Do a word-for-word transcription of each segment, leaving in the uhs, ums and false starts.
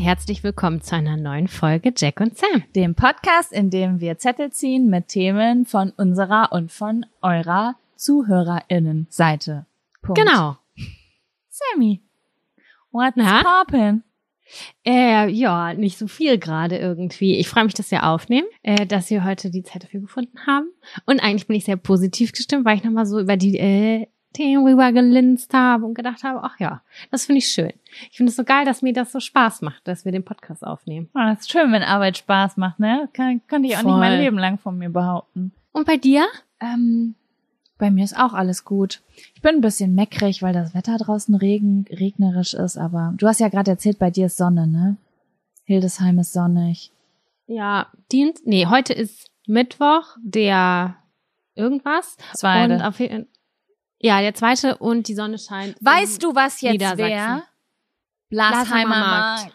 herzlich willkommen zu einer neuen Folge Jack und Sam. Dem Podcast, in dem wir Zettel ziehen mit Themen von unserer und von eurer ZuhörerInnen-Seite. Punkt. Genau. Sammy, what's Na? poppin'? Äh, ja, nicht so viel gerade irgendwie. Ich freue mich, dass wir aufnehmen, äh, dass wir heute die Zeit dafür gefunden haben. Und eigentlich bin ich sehr positiv gestimmt, weil ich nochmal so über die äh, Themen rüber gelinst habe und gedacht habe, ach ja, das finde ich schön. Ich finde es so geil, dass mir das so Spaß macht, dass wir den Podcast aufnehmen. Oh, das ist schön, wenn Arbeit Spaß macht, ne? Kann, kann ich auch Voll. nicht mein Leben lang von mir behaupten. Und bei dir? Ähm, bei mir ist auch alles gut. Ich bin ein bisschen meckrig, weil das Wetter draußen regen, regnerisch ist, aber du hast ja gerade erzählt, bei dir ist Sonne, ne? Hildesheim ist sonnig. Ja, Dienst, nee, heute ist Mittwoch, der irgendwas. Zweite. Und auf jeden Ja, der zweite und die Sonne scheint. Weißt du, was jetzt Niedersachsen. wäre? Blasheimer Blasheimer Markt.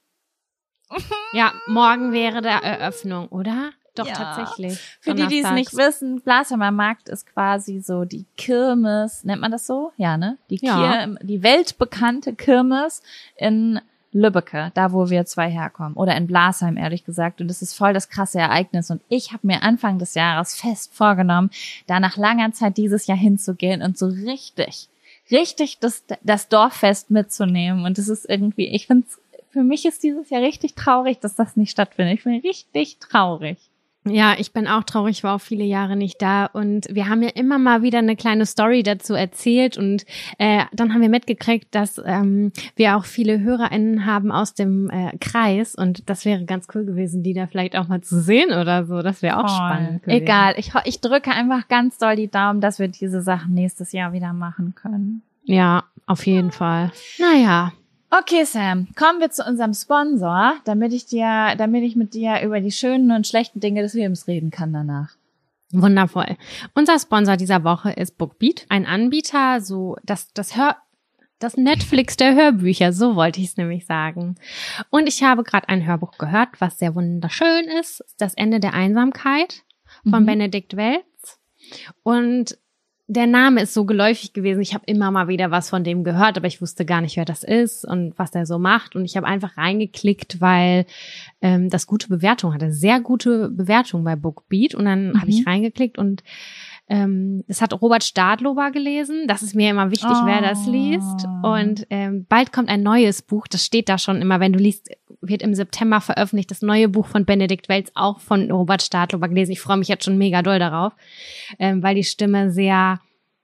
Markt. Ja, morgen wäre der Eröffnung, oder? Doch, Ja. tatsächlich. Für die, die es nicht wissen, Blasheimer Markt ist quasi so die Kirmes, nennt man das so? Ja, ne? Die, Ja. Kir- die weltbekannte Kirmes in Lübbecke, da wo wir zwei herkommen. Oder in Blasheim, ehrlich gesagt. Und das ist voll das krasse Ereignis. Und ich habe mir Anfang des Jahres fest vorgenommen, da nach langer Zeit dieses Jahr hinzugehen und so richtig, richtig das, das Dorffest mitzunehmen. Und das ist irgendwie, ich finde, für mich ist dieses Jahr richtig traurig, dass das nicht stattfindet. Ich bin richtig traurig. Ja, ich bin auch traurig, ich war auch viele Jahre nicht da und wir haben ja immer mal wieder eine kleine Story dazu erzählt und äh, dann haben wir mitgekriegt, dass ähm, wir auch viele HörerInnen haben aus dem äh, Kreis und das wäre ganz cool gewesen, die da vielleicht auch mal zu sehen oder so, das wäre auch Voll. spannend gewesen. Egal, ich, ho- ich drücke einfach ganz doll die Daumen, dass wir diese Sachen nächstes Jahr wieder machen können. Ja, auf jeden Fall. Naja. Okay, Sam, kommen wir zu unserem Sponsor, damit ich dir, damit ich mit dir über die schönen und schlechten Dinge des Lebens reden kann danach. Wundervoll. Unser Sponsor dieser Woche ist Bookbeat, ein Anbieter, so das das Hör das Netflix der Hörbücher, so wollte ich es nämlich sagen. Und ich habe gerade ein Hörbuch gehört, was sehr wunderschön ist, Das Ende der Einsamkeit von Mhm. Benedikt Welz. Und der Name ist so geläufig gewesen. Ich habe immer mal wieder was von dem gehört, aber ich wusste gar nicht, wer das ist und was der so macht. Und ich habe einfach reingeklickt, weil ähm, das gute Bewertung hatte. Sehr gute Bewertung bei Bookbeat. Und dann Mhm. habe ich reingeklickt und ähm, das hat Robert Stadlober gelesen. Das ist mir immer wichtig, Oh. wer das liest. Und ähm, bald kommt ein neues Buch. Das steht da schon immer. Wenn du liest, wird im September veröffentlicht das neue Buch von Benedikt Welz, auch von Robert Stadlober gelesen. Ich freue mich jetzt schon mega doll darauf, ähm, weil die Stimme sehr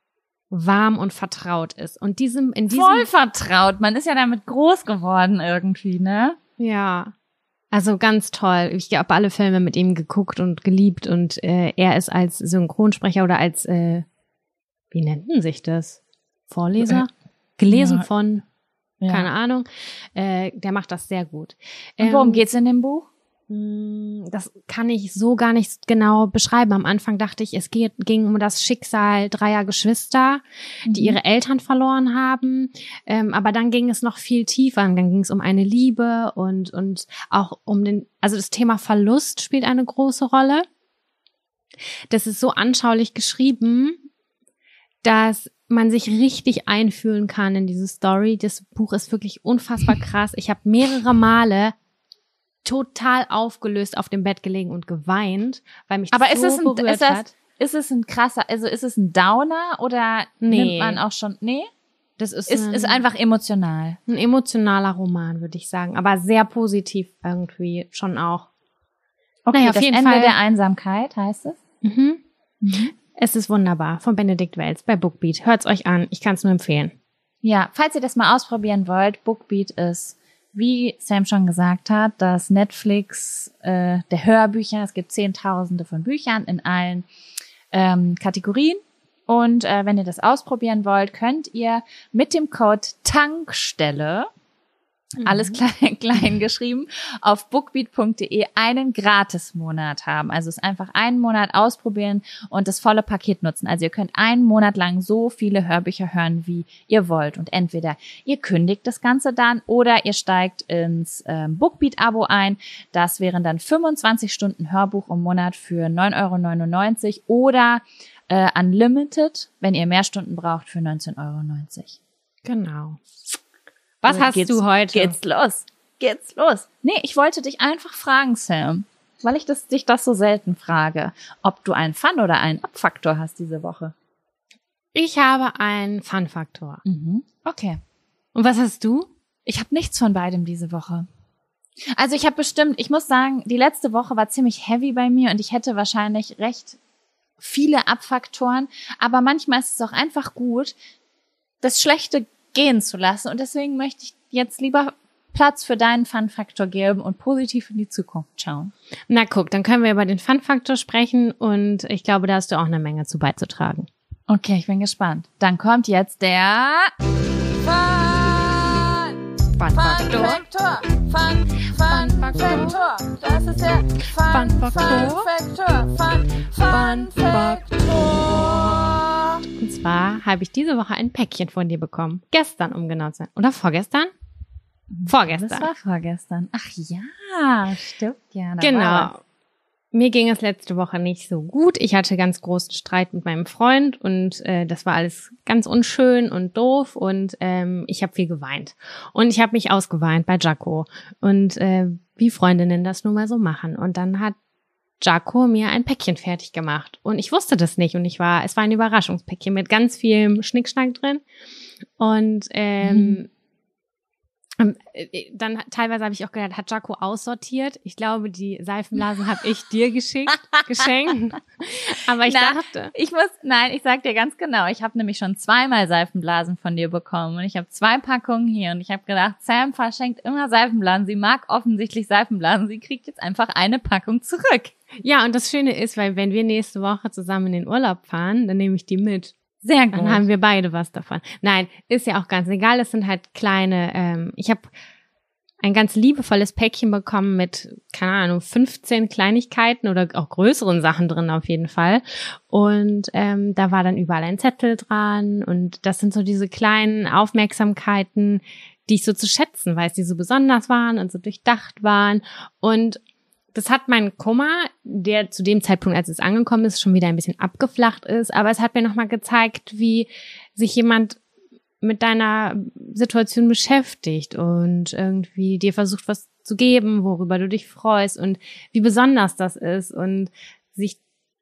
warm und vertraut ist. Und diesem in diesem Voll vertraut, man ist ja damit groß geworden irgendwie, ne? ja, also ganz toll. Ich habe alle Filme mit ihm geguckt und geliebt und äh, er ist als Synchronsprecher oder als äh, wie nennt man sich das? Vorleser? Gelesen Ja. von Ja. keine Ahnung. Äh, der macht das sehr gut. Und worum Ähm, geht's in dem Buch? Das kann ich so gar nicht genau beschreiben. Am Anfang dachte ich, es geht, ging um das Schicksal dreier Geschwister, die Mhm. ihre Eltern verloren haben. Ähm, aber dann ging es noch viel tiefer. Dann ging es um eine Liebe und, und auch um den, also das Thema Verlust spielt eine große Rolle. Das ist so anschaulich geschrieben, dass man sich richtig einfühlen kann in diese Story. Das Buch ist wirklich unfassbar krass. Ich habe mehrere Male total aufgelöst auf dem Bett gelegen und geweint, weil mich das Aber ist so es ein, berührt ist das, hat. ist es ein krasser, also ist es ein Downer oder Nee. nimmt man auch schon, nee? Das ist, Ist, ein, ist einfach emotional. ein emotionaler Roman, würde ich sagen, aber sehr positiv irgendwie schon auch. Okay, Naja, auf das jeden Ende Fall. der Einsamkeit heißt es? Mhm. Mhm. Es ist wunderbar, von Benedikt Welz bei Bookbeat. Hört's euch an, ich kann es nur empfehlen. Ja, falls ihr das mal ausprobieren wollt, Bookbeat ist, wie Sam schon gesagt hat, das Netflix äh, der Hörbücher. Es gibt Zehntausende von Büchern in allen ähm, Kategorien. Und äh, wenn ihr das ausprobieren wollt, könnt ihr mit dem Code Tankstelle, alles klein, klein geschrieben, auf bookbeat punkt de einen Gratismonat haben. Also es einfach einen Monat ausprobieren und das volle Paket nutzen. Also ihr könnt einen Monat lang so viele Hörbücher hören, wie ihr wollt. Und entweder ihr kündigt das Ganze dann oder ihr steigt ins ähm, Bookbeat-Abo ein. Das wären dann fünfundzwanzig Stunden Hörbuch im Monat für neun Euro neunundneunzig oder äh, Unlimited, wenn ihr mehr Stunden braucht, für neunzehn Euro neunzig. Genau. Was Also hast geht's, du heute? Geht's los. geht's los. Nee, ich wollte dich einfach fragen, Sam, weil ich das, dich das so selten frage, ob du einen Fun- oder einen Abfaktor hast diese Woche. Ich habe einen Fun-Faktor. Mhm. Okay. Und was hast du? Ich habe nichts von beidem diese Woche. Also ich habe bestimmt, ich muss sagen, die letzte Woche war ziemlich heavy bei mir und ich hätte wahrscheinlich recht viele Abfaktoren, aber manchmal ist es auch einfach gut, das Schlechte gehen zu lassen und deswegen möchte ich jetzt lieber Platz für deinen Fun-Faktor geben und positiv in die Zukunft schauen. Na guck, dann können wir über den Fun-Faktor sprechen und ich glaube, da hast du auch eine Menge zu beizutragen. Okay, ich bin gespannt. Dann kommt jetzt der Fun Fun-Faktor. Faktor. Fun, Fun Faktor. Das ist der Fun Faktor. Fun, Fun Faktor. Und zwar habe ich diese Woche ein Päckchen von dir bekommen. Gestern, um genau zu sein. Oder vorgestern? Vorgestern. Das war vorgestern. Ach ja, stimmt ja. Genau. Mir ging es letzte Woche nicht so gut. Ich hatte ganz großen Streit mit meinem Freund und äh, das war alles ganz unschön und doof und ähm, ich habe viel geweint. Und ich habe mich ausgeweint bei Jaco und äh, wie Freundinnen das nun mal so machen. Und dann hat Jaco mir ein Päckchen fertig gemacht und ich wusste das nicht und ich war, es war ein Überraschungspäckchen mit ganz viel Schnickschnack drin und ähm, mhm. Dann teilweise habe ich auch gedacht, hat Jaco aussortiert. Ich glaube, die Seifenblasen habe ich dir geschickt, geschenkt. Aber ich Na, dachte, ich muss, nein, ich sag dir ganz genau, ich habe nämlich schon zweimal Seifenblasen von dir bekommen und ich habe zwei Packungen hier und ich habe gedacht, Sam verschenkt immer Seifenblasen. Sie mag offensichtlich Seifenblasen. Sie kriegt jetzt einfach eine Packung zurück. Ja, und das Schöne ist, weil wenn wir nächste Woche zusammen in den Urlaub fahren, dann nehme ich die mit. Sehr gut. Dann haben wir beide was davon. Nein, ist ja auch ganz egal. Es sind halt kleine, ähm, ich habe ein ganz liebevolles Päckchen bekommen mit, keine Ahnung, fünfzehn Kleinigkeiten oder auch größeren Sachen drin auf jeden Fall. Und ähm, da war dann überall ein Zettel dran. Und das sind so diese kleinen Aufmerksamkeiten, die ich so zu schätzen weiß, die so besonders waren und so durchdacht waren. Und das hat meinen Kummer, der zu dem Zeitpunkt, als es angekommen ist, schon wieder ein bisschen abgeflacht ist. Aber es hat mir nochmal gezeigt, wie sich jemand mit deiner Situation beschäftigt und irgendwie dir versucht, was zu geben, worüber du dich freust und wie besonders das ist. Und sich,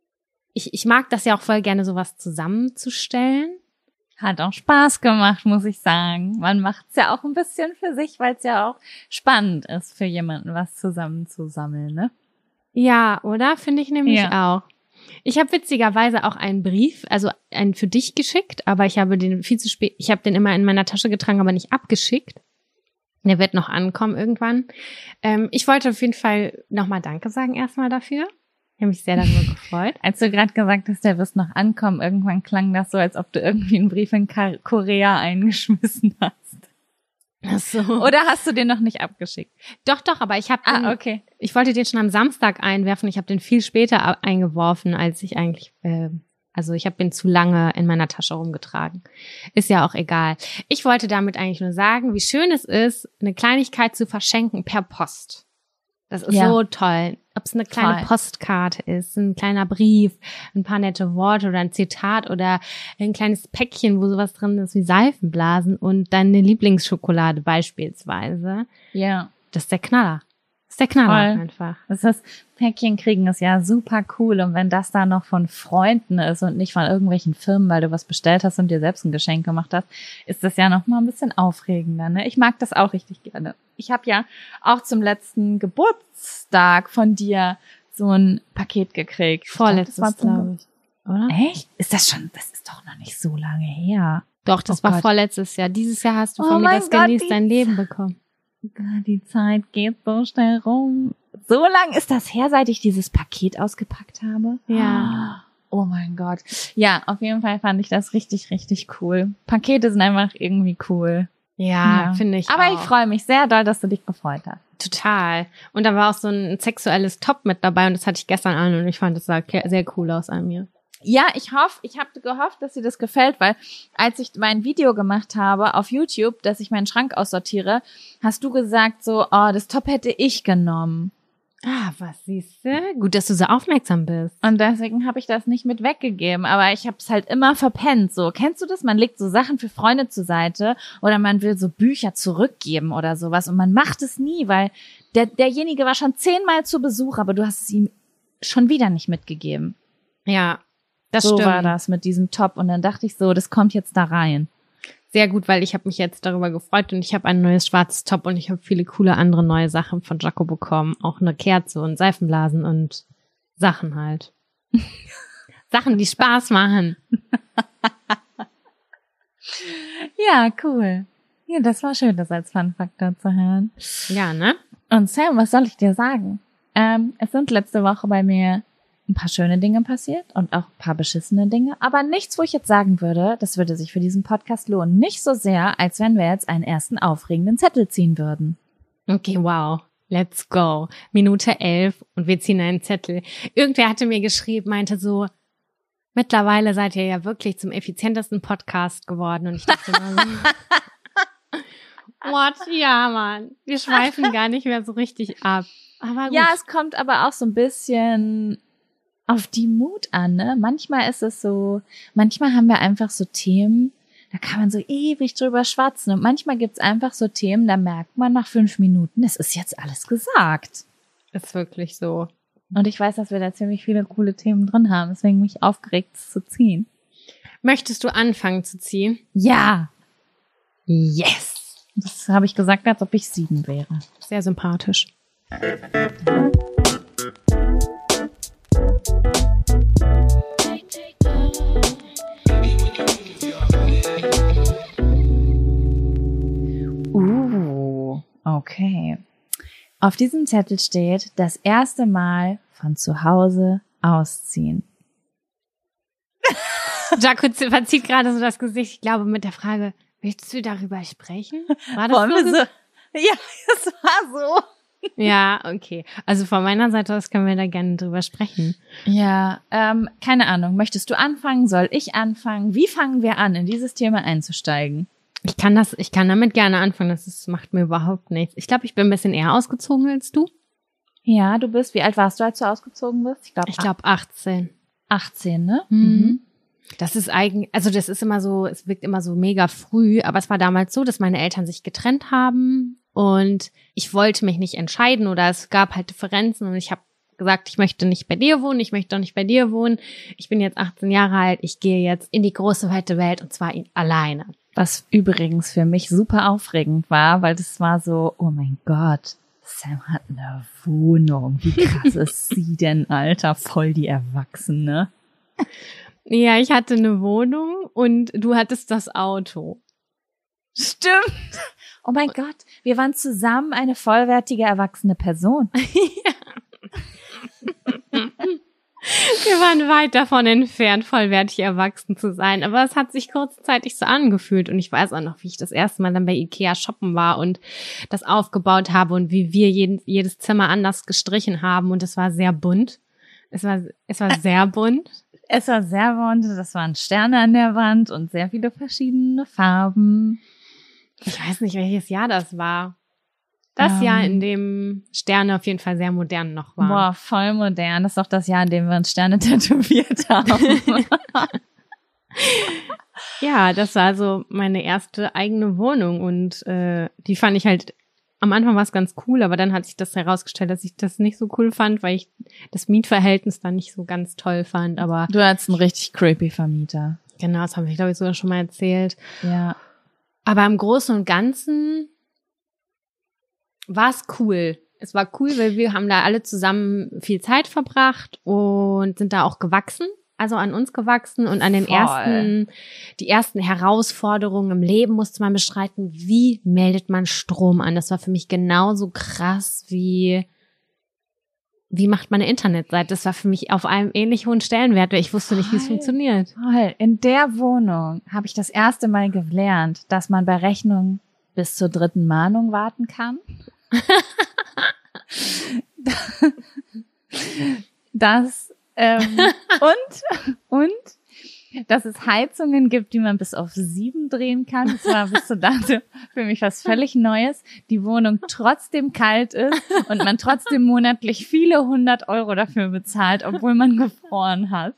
ich, ich mag das ja auch voll gerne, sowas zusammenzustellen. Hat auch Spaß gemacht, muss ich sagen. Man macht's ja auch ein bisschen für sich, weil es ja auch spannend ist, für jemanden was zusammenzusammeln, ne? Ja, oder? Finde ich nämlich ja. auch. Ich habe witzigerweise auch einen Brief, also einen für dich geschickt, aber ich habe den viel zu spät, ich habe den immer in meiner Tasche getragen, aber nicht abgeschickt. Der wird noch ankommen irgendwann. Ähm, ich wollte auf jeden Fall nochmal Danke sagen erstmal dafür. Ich habe mich sehr darüber gefreut. Als du gerade gesagt hast, der wird noch ankommen, irgendwann klang das so, als ob du irgendwie einen Brief in Korea eingeschmissen hast. Ach so. Oder hast du den noch nicht abgeschickt? Doch, doch, aber ich habe Ah, okay. Ich wollte den schon am Samstag einwerfen. Ich habe den viel später eingeworfen, als ich eigentlich, äh, also ich habe den zu lange in meiner Tasche rumgetragen. Ist ja auch egal. Ich wollte damit eigentlich nur sagen, wie schön es ist, eine Kleinigkeit zu verschenken per Post. Das ist ja. so toll. Ob es eine kleine Voll. Postkarte ist, ein kleiner Brief, ein paar nette Worte oder ein Zitat oder ein kleines Päckchen, wo sowas drin ist wie Seifenblasen und deine Lieblingsschokolade beispielsweise. Ja. Das ist der Knaller. Das ist der Knaller Voll. einfach. Das ist, Päckchen kriegen ist ja super cool. Und wenn das dann noch von Freunden ist und nicht von irgendwelchen Firmen, weil du was bestellt hast und dir selbst ein Geschenk gemacht hast, ist das ja noch mal ein bisschen aufregender, ne? Ich mag das auch richtig gerne. Ich habe ja auch zum letzten Geburtstag von dir so ein Paket gekriegt. Vorletztes, glaube ich. Oder? Echt? Ist das schon, das ist doch noch nicht so lange her. Doch, das Oh war Gott. vorletztes Jahr. Dieses Jahr hast du Oh von mir mein das Gott, Genieß die dein Leben bekommen. Die Zeit geht so schnell rum. So lang ist das her, seit ich dieses Paket ausgepackt habe? Ja. Oh mein Gott. Ja, auf jeden Fall fand ich das richtig, richtig cool. Pakete sind einfach irgendwie cool. Ja, Ja. finde ich Aber auch. ich freue mich sehr doll, dass du dich gefreut hast. Total. Und da war auch so ein sexuelles Top mit dabei und das hatte ich gestern an und ich fand, das sah ke- sehr cool aus an mir. Ja, ich hoffe, ich habe gehofft, dass dir das gefällt, weil als ich mein Video gemacht habe auf YouTube, dass ich meinen Schrank aussortiere, hast du gesagt so, oh, das Top hätte ich genommen. Ah, was siehst du? Gut, dass du so aufmerksam bist. Und deswegen habe ich das nicht mit weggegeben. Aber ich habe es halt immer verpennt. So, kennst du das? Man legt so Sachen für Freunde zur Seite oder man will so Bücher zurückgeben oder sowas. Und man macht es nie, weil der derjenige war schon zehnmal zu Besuch, aber du hast es ihm schon wieder nicht mitgegeben. Ja, das so stimmt. war das mit diesem Top. Und dann dachte ich so, das kommt jetzt da rein. Sehr gut, weil ich habe mich jetzt darüber gefreut und ich habe ein neues schwarzes Top und ich habe viele coole andere neue Sachen von Jaco bekommen. Auch eine Kerze und Seifenblasen und Sachen halt. Sachen, die Spaß machen. Ja, cool. Ja, das war schön, das als Fun-Faktor zu hören. Ja, ne? Und Sam, was soll ich dir sagen? Ähm, es sind letzte Woche bei mir ein paar schöne Dinge passiert und auch ein paar beschissene Dinge, aber nichts, wo ich jetzt sagen würde, das würde sich für diesen Podcast lohnen. Nicht so sehr, als wenn wir jetzt einen ersten aufregenden Zettel ziehen würden. Okay, wow. Let's go. Minute elf und wir ziehen einen Zettel. Irgendwer hatte mir geschrieben, meinte so, mittlerweile seid ihr ja wirklich zum effizientesten Podcast geworden. Und ich dachte immer so, what? Ja, Mann. Wir schweifen gar nicht mehr so richtig ab. Aber gut. Ja, es kommt aber auch so ein bisschen auf die Mut an, ne? Manchmal ist es so, manchmal haben wir einfach so Themen, da kann man so ewig drüber schwatzen. Und manchmal gibt's einfach so Themen, da merkt man nach fünf Minuten, es ist jetzt alles gesagt. Ist wirklich so. Und ich weiß, dass wir da ziemlich viele coole Themen drin haben, deswegen bin ich aufgeregt, es zu ziehen. Möchtest du anfangen zu ziehen? Ja. Yes. Das habe ich gesagt, als ob ich sieben wäre. Sehr sympathisch. Uh, okay. Auf diesem Zettel steht, das erste Mal von zu Hause ausziehen. Jaco verzieht gerade so das Gesicht, ich glaube, mit der Frage, willst du darüber sprechen? War das Wollen so? wir so? Ja, es war so. Ja, okay. Also von meiner Seite aus können wir da gerne drüber sprechen. Ja, ähm, keine Ahnung. Möchtest du anfangen? Soll ich anfangen? Wie fangen wir an, in dieses Thema einzusteigen? Ich kann das, ich kann damit gerne anfangen. Das ist, macht mir überhaupt nichts. Ich glaube, ich bin ein bisschen eher ausgezogen als du. Ja, du bist, wie alt warst du, als du ausgezogen bist? Ich glaube, Ich glaube achtzehn. achtzehn, ne? Mhm. Das ist eigentlich, also das ist immer so, es wirkt immer so mega früh, aber es war damals so, dass meine Eltern sich getrennt haben und ich wollte mich nicht entscheiden oder es gab halt Differenzen und ich habe gesagt, ich möchte nicht bei dir wohnen, ich möchte auch nicht bei dir wohnen. Ich bin jetzt achtzehn Jahre alt, ich gehe jetzt in die große weite Welt und zwar alleine. Was übrigens für mich super aufregend war, weil das war so, oh mein Gott, Sam hat eine Wohnung. Wie krass ist sie denn, Alter? Voll die Erwachsene. Ja, ich hatte eine Wohnung und du hattest das Auto. Stimmt. Oh mein Gott, wir waren zusammen eine vollwertige erwachsene Person. Ja. Wir waren weit davon entfernt, vollwertig erwachsen zu sein, aber es hat sich kurzzeitig so angefühlt und ich weiß auch noch, wie ich das erste Mal dann bei Ikea shoppen war und das aufgebaut habe und wie wir jeden, jedes Zimmer anders gestrichen haben und es war sehr bunt. Es war, es war sehr bunt. Es war sehr bunt, das waren Sterne an der Wand und sehr viele verschiedene Farben. Ich weiß nicht, welches Jahr das war. Das Ähm, Jahr, in dem Sterne auf jeden Fall sehr modern noch waren. Boah, voll modern. Das ist doch das Jahr, in dem wir uns Sterne tätowiert haben. Ja, das war so meine erste eigene Wohnung und äh, die fand ich halt, am Anfang war es ganz cool, aber dann hat sich das herausgestellt, dass ich das nicht so cool fand, weil ich das Mietverhältnis dann nicht so ganz toll fand, aber Du hattest einen richtig creepy Vermieter. genau, das habe ich glaube ich sogar schon mal erzählt. Ja. Aber im Großen und Ganzen war es cool. Es war cool, weil wir haben da alle zusammen viel Zeit verbracht und sind da auch gewachsen, also an uns gewachsen und an den Voll. ersten, die ersten Herausforderungen im Leben musste man bestreiten, wie meldet man Strom an? Das war für mich genauso krass wie, wie macht man eine Internetseite? Das war für mich auf einem ähnlich hohen Stellenwert, weil ich wusste nicht, wie es Voll. funktioniert. Toll. In der Wohnung habe ich das erste Mal gelernt, dass man bei Rechnung bis zur dritten Mahnung warten kann. Das ähm, und und dass es Heizungen gibt, die man bis auf sieben drehen kann. Das war bis zu dato für mich was völlig Neues. Die Wohnung trotzdem kalt ist und man trotzdem monatlich viele hundert Euro dafür bezahlt, obwohl man gefroren hat.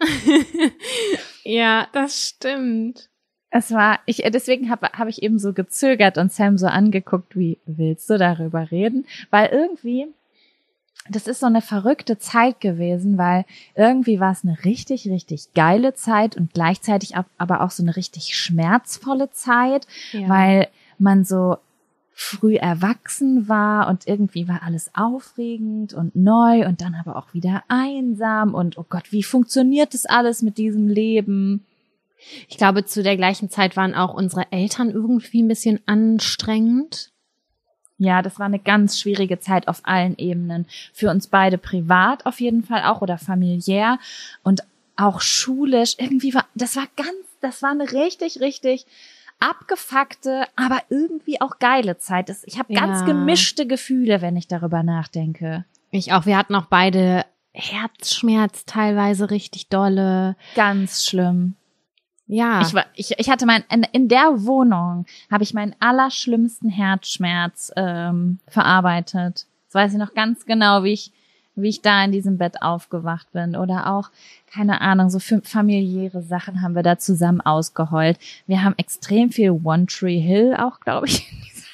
Ja, das stimmt. Es war, ich, deswegen habe hab ich eben so gezögert und Sam so angeguckt, wie willst du darüber reden? Weil irgendwie, das ist so eine verrückte Zeit gewesen, weil irgendwie war es eine richtig, richtig geile Zeit und gleichzeitig aber auch so eine richtig schmerzvolle Zeit, ja. Weil man so früh erwachsen war und irgendwie war alles aufregend und neu und dann aber auch wieder einsam und oh Gott, wie funktioniert das alles mit diesem Leben? Ich glaube, zu der gleichen Zeit waren auch unsere Eltern irgendwie ein bisschen anstrengend. Ja, das war eine ganz schwierige Zeit auf allen Ebenen. Für uns beide privat auf jeden Fall auch oder familiär und auch schulisch. Irgendwie war, das war ganz, das war eine richtig, richtig abgefuckte, aber irgendwie auch geile Zeit. Das, ich habe ganz ja. gemischte Gefühle, wenn ich darüber nachdenke. Ich auch. Wir hatten auch beide Herzschmerz teilweise richtig dolle. Ganz schlimm. Ja. Ich war, ich, ich hatte mein, in, in der Wohnung habe ich meinen allerschlimmsten Herzschmerz ähm, verarbeitet. Das weiß ich noch ganz genau, wie ich, wie ich da in diesem Bett aufgewacht bin. Oder auch, keine Ahnung, so familiäre Sachen haben wir da zusammen ausgeheult. Wir haben extrem viel One Tree Hill auch, glaube ich,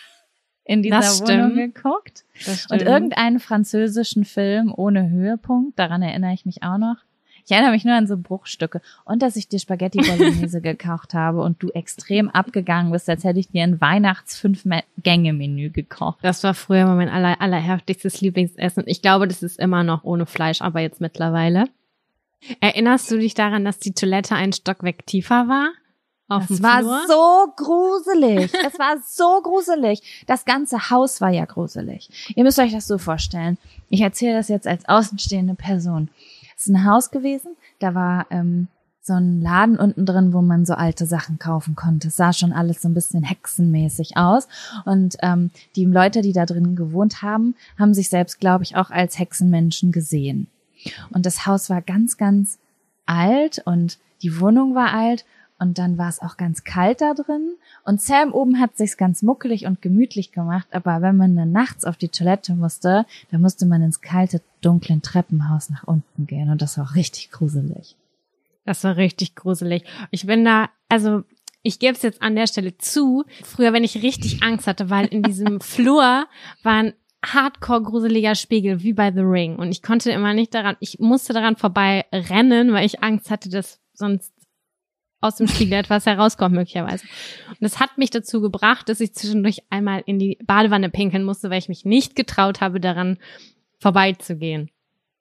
in dieser, in dieser Wohnung geguckt. Und irgendeinen französischen Film ohne Höhepunkt, daran erinnere ich mich auch noch. Ich erinnere mich nur an so Bruchstücke. Und dass ich dir Spaghetti Bolognese gekocht habe und du extrem abgegangen bist, als hätte ich dir ein Weihnachts-Fünf-Gänge-Menü gekocht. Das war früher mal mein aller, allerheftigstes Lieblingsessen. Ich glaube, das ist immer noch ohne Fleisch, aber jetzt mittlerweile. Erinnerst du dich daran, dass die Toilette einen Stockwerk tiefer war? Auf das war Flur? so gruselig. Es war so gruselig. Das ganze Haus war ja gruselig. Ihr müsst euch das so vorstellen. Ich erzähle das jetzt als außenstehende Person. Es ist ein Haus gewesen, da war ähm, so ein Laden unten drin, wo man so alte Sachen kaufen konnte. Es sah schon alles so ein bisschen hexenmäßig aus. Und ähm, die Leute, die da drin gewohnt haben, haben sich selbst, glaube ich, auch als Hexenmenschen gesehen. Und das Haus war ganz, ganz alt und die Wohnung war alt. Und dann war es auch ganz kalt da drin. Und Sam oben hat sich's ganz muckelig und gemütlich gemacht. Aber wenn man dann nachts auf die Toilette musste, dann musste man ins kalte, dunkle Treppenhaus nach unten gehen. Und das war richtig gruselig. Das war richtig gruselig. Ich bin da, also ich gebe es jetzt an der Stelle zu. Früher, wenn ich richtig Angst hatte, weil in diesem Flur waren hardcore gruseliger Spiegel, wie bei The Ring. Und ich konnte immer nicht daran, ich musste daran vorbei rennen, weil ich Angst hatte, dass sonst aus dem Spiegel etwas herauskommt möglicherweise. Und das hat mich dazu gebracht, dass ich zwischendurch einmal in die Badewanne pinkeln musste, weil ich mich nicht getraut habe, daran vorbeizugehen.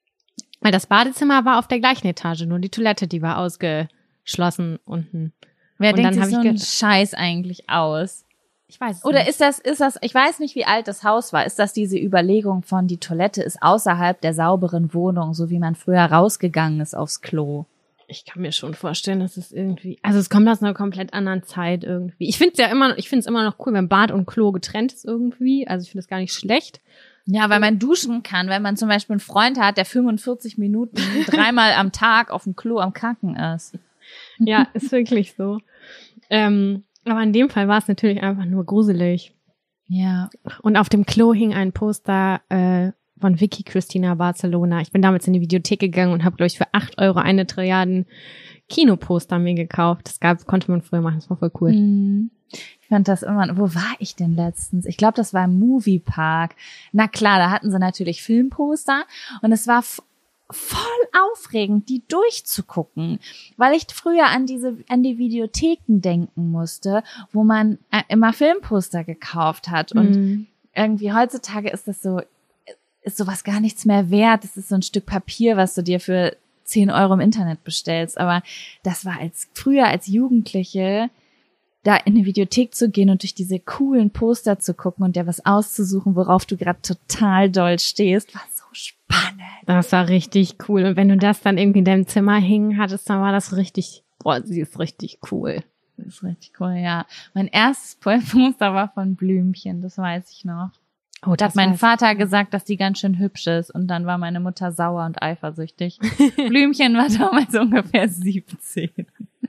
Weil das Badezimmer war auf der gleichen Etage, nur die Toilette, die war ausgeschlossen unten. Wer und denkt dann sich so einen Scheiß eigentlich aus? Ich weiß es Oder nicht. ist das, ist das, ich weiß nicht, wie alt das Haus war. Ist das diese Überlegung von, die Toilette ist außerhalb der sauberen Wohnung, so wie man früher rausgegangen ist aufs Klo? Ich kann mir schon vorstellen, dass es irgendwie, also es kommt aus einer komplett anderen Zeit irgendwie. Ich finde es ja immer, ich finde es immer noch cool, wenn Bad und Klo getrennt ist irgendwie. Also ich finde es gar nicht schlecht. Ja, weil man duschen kann, wenn man zum Beispiel einen Freund hat, der fünfundvierzig Minuten dreimal am Tag auf dem Klo am Kacken ist. Ja, ist wirklich so. Ähm, aber in dem Fall war es natürlich einfach nur gruselig. Ja. Und auf dem Klo hing ein Poster, äh, von Vicky Cristina Barcelona. Ich bin damals in die Videothek gegangen und habe, glaube ich, für acht Euro eine Trilliarden Kinoposter mir gekauft. Das gab, konnte man früher machen, das war voll cool. Mm. Ich fand das immer, wo war ich denn letztens? Ich glaube, das war im Moviepark. Na klar, da hatten sie natürlich Filmposter und es war f- voll aufregend, die durchzugucken, weil ich früher an diese, an die Videotheken denken musste, wo man äh, immer Filmposter gekauft hat und mm. irgendwie heutzutage ist das so, ist sowas gar nichts mehr wert. Das ist so ein Stück Papier, was du dir für zehn Euro im Internet bestellst. Aber das war als früher als Jugendliche, da in eine Videothek zu gehen und durch diese coolen Poster zu gucken und dir was auszusuchen, worauf du gerade total doll stehst, war so spannend. Das war richtig cool. Und wenn du das dann irgendwie in deinem Zimmer hängen hattest, dann war das richtig, boah, sie ist richtig cool. Das ist richtig cool, ja. Mein erstes Poster war von Blümchen, das weiß ich noch. Oh, da hat mein Vater gesagt, dass die ganz schön hübsch ist und dann war meine Mutter sauer und eifersüchtig. Blümchen war damals ungefähr siebzehn.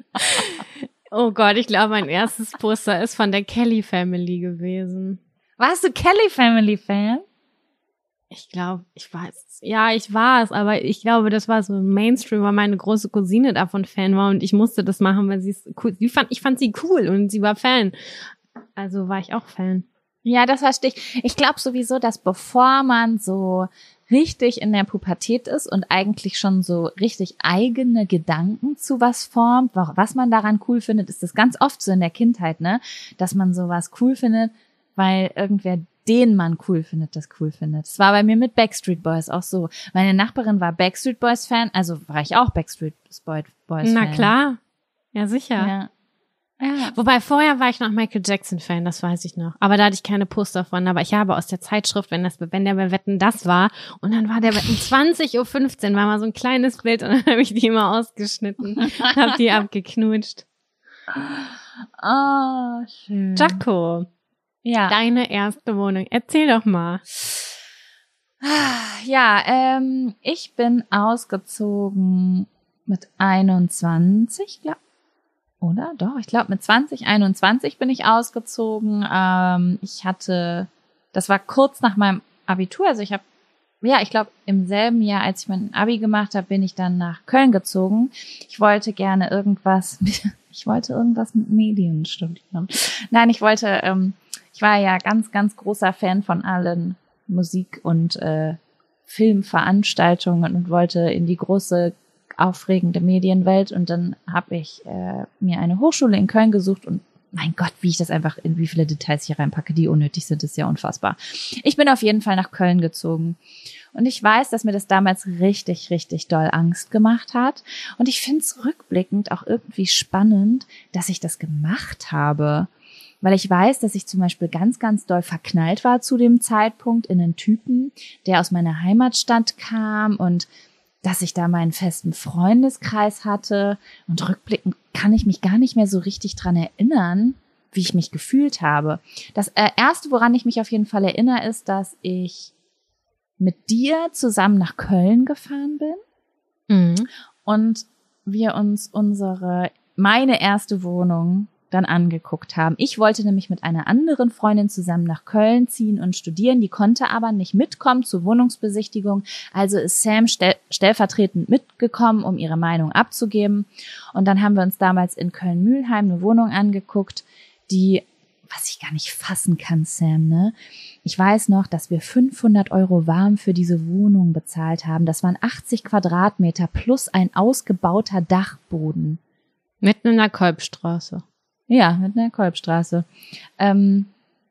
Oh Gott, ich glaube, mein erstes Poster ist von der Kelly Family gewesen. Warst du Kelly Family Fan? Ich glaube, ich weiß, ja, ich war es, aber ich glaube, das war so ein Mainstream, weil meine große Cousine davon Fan war und ich musste das machen, weil sie es cool, sie fand, ich fand sie cool und sie war Fan. Also war ich auch Fan. Ja, das verstehe ich. Ich glaube sowieso, dass bevor man so richtig in der Pubertät ist und eigentlich schon so richtig eigene Gedanken zu was formt, was man daran cool findet, ist das ganz oft so in der Kindheit, ne, dass man sowas cool findet, weil irgendwer den man cool findet, das cool findet. Das war bei mir mit Backstreet Boys auch so. Meine Nachbarin war Backstreet Boys Fan, also war ich auch Backstreet Boys Fan. Na klar, ja sicher. Ja. Ja. Wobei vorher war ich noch Michael Jackson Fan, das weiß ich noch. Aber da hatte ich keine Poster von. Aber ich habe aus der Zeitschrift, wenn das, wenn der bei Wetten das war, und dann war der um zwanzig Uhr fünfzehn, war mal so ein kleines Bild und dann habe ich die immer ausgeschnitten, habe die abgeknutscht. Oh, schön. Jaco, Ja. deine erste Wohnung. Erzähl doch mal. Ja, ähm, ich bin ausgezogen mit einundzwanzig, glaube Oder? Doch, ich glaube mit zwanzig, einundzwanzig bin ich ausgezogen. Ähm, ich hatte, das war kurz nach meinem Abitur, also ich habe, ja, ich glaube im selben Jahr, als ich mein Abi gemacht habe, bin ich dann nach Köln gezogen. Ich wollte gerne irgendwas, ich wollte irgendwas mit Medien studieren. Nein, ich wollte, ähm, ich war ja ganz, ganz großer Fan von allen Musik- und äh, Filmveranstaltungen und wollte in die große aufregende Medienwelt und dann habe ich äh, mir eine Hochschule in Köln gesucht und mein Gott, wie ich das einfach, in wie viele Details hier reinpacke, die unnötig sind, ist ja unfassbar. Ich bin auf jeden Fall nach Köln gezogen und ich weiß, dass mir das damals richtig, richtig doll Angst gemacht hat und ich finde es rückblickend auch irgendwie spannend, dass ich das gemacht habe, weil ich weiß, dass ich zum Beispiel ganz, ganz doll verknallt war zu dem Zeitpunkt in einen Typen, der aus meiner Heimatstadt kam und dass ich da meinen festen Freundeskreis hatte und rückblickend kann ich mich gar nicht mehr so richtig dran erinnern, wie ich mich gefühlt habe. Das äh, Erste, woran ich mich auf jeden Fall erinnere, ist, dass ich mit dir zusammen nach Köln gefahren bin Mhm. und wir uns unsere, meine erste Wohnung dann angeguckt haben. Ich wollte nämlich mit einer anderen Freundin zusammen nach Köln ziehen und studieren, die konnte aber nicht mitkommen zur Wohnungsbesichtigung, also ist Sam stell- stellvertretend mitgekommen, um ihre Meinung abzugeben und dann haben wir uns damals in Köln-Mülheim eine Wohnung angeguckt, die, was ich gar nicht fassen kann, Sam, ne? Ich weiß noch, dass wir fünfhundert Euro warm für diese Wohnung bezahlt haben. Das waren achtzig Quadratmeter plus ein ausgebauter Dachboden. Mitten in der Kolbstraße. Ja, mit einer Kolbstraße. Ähm,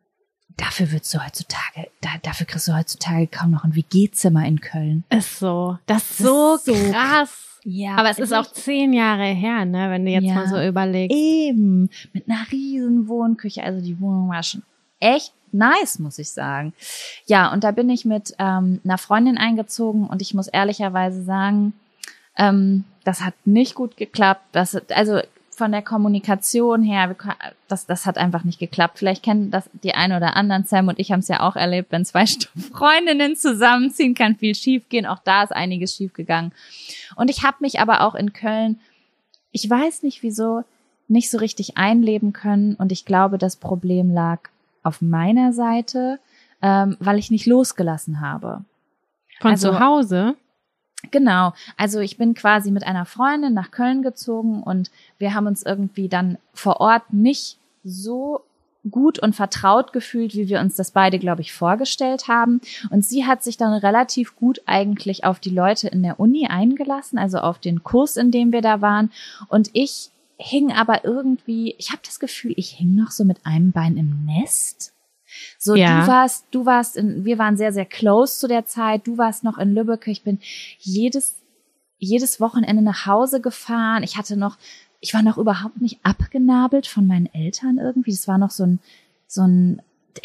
dafür wird's so heutzutage, da, dafür kriegst du heutzutage kaum noch ein W G-Zimmer in Köln. Ist so. Das ist so, Das ist so krass. Ja. Aber es ist auch zehn Jahre her, ne, wenn du jetzt Ja. mal so überlegst. Eben. Mit einer riesen Wohnküche. Also die Wohnung war schon echt nice, muss ich sagen. Ja, und da bin ich mit ähm, einer Freundin eingezogen und ich muss ehrlicherweise sagen, ähm, das hat nicht gut geklappt. Das, also von der Kommunikation her, das, das hat einfach nicht geklappt. Vielleicht kennen das die einen oder anderen. Sam und ich haben es ja auch erlebt, wenn zwei Freundinnen zusammenziehen, kann viel schiefgehen. Auch da ist einiges schiefgegangen. Und ich habe mich aber auch in Köln, ich weiß nicht wieso, nicht so richtig einleben können. Und ich glaube, das Problem lag auf meiner Seite, ähm, weil ich nicht losgelassen habe. Von Also- zu Hause? Genau, also ich bin quasi mit einer Freundin nach Köln gezogen und wir haben uns irgendwie dann vor Ort nicht so gut und vertraut gefühlt, wie wir uns das beide, glaube ich, vorgestellt haben. Und sie hat sich dann relativ gut eigentlich auf die Leute in der Uni eingelassen, also auf den Kurs, in dem wir da waren. Und ich hing aber irgendwie, ich habe das Gefühl, ich hing noch so mit einem Bein im Nest. So, Ja. du warst, du warst in, wir waren sehr, sehr close zu der Zeit. Du warst noch in Lübeck. Ich bin jedes, jedes Wochenende nach Hause gefahren. Ich hatte noch, ich war noch überhaupt nicht abgenabelt von meinen Eltern irgendwie. Das war noch so ein, so ein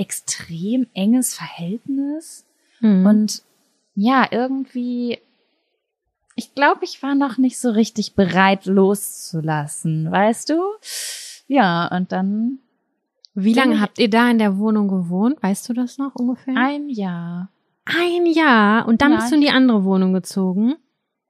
extrem enges Verhältnis. Mhm. Und ja, irgendwie, ich glaube, ich war noch nicht so richtig bereit loszulassen, weißt du? Ja, und dann Wie bin lange ich- habt ihr da in der Wohnung gewohnt? Weißt du das noch ungefähr? ein Jahr. Ein Jahr. Und dann Ja. bist du in die andere Wohnung gezogen?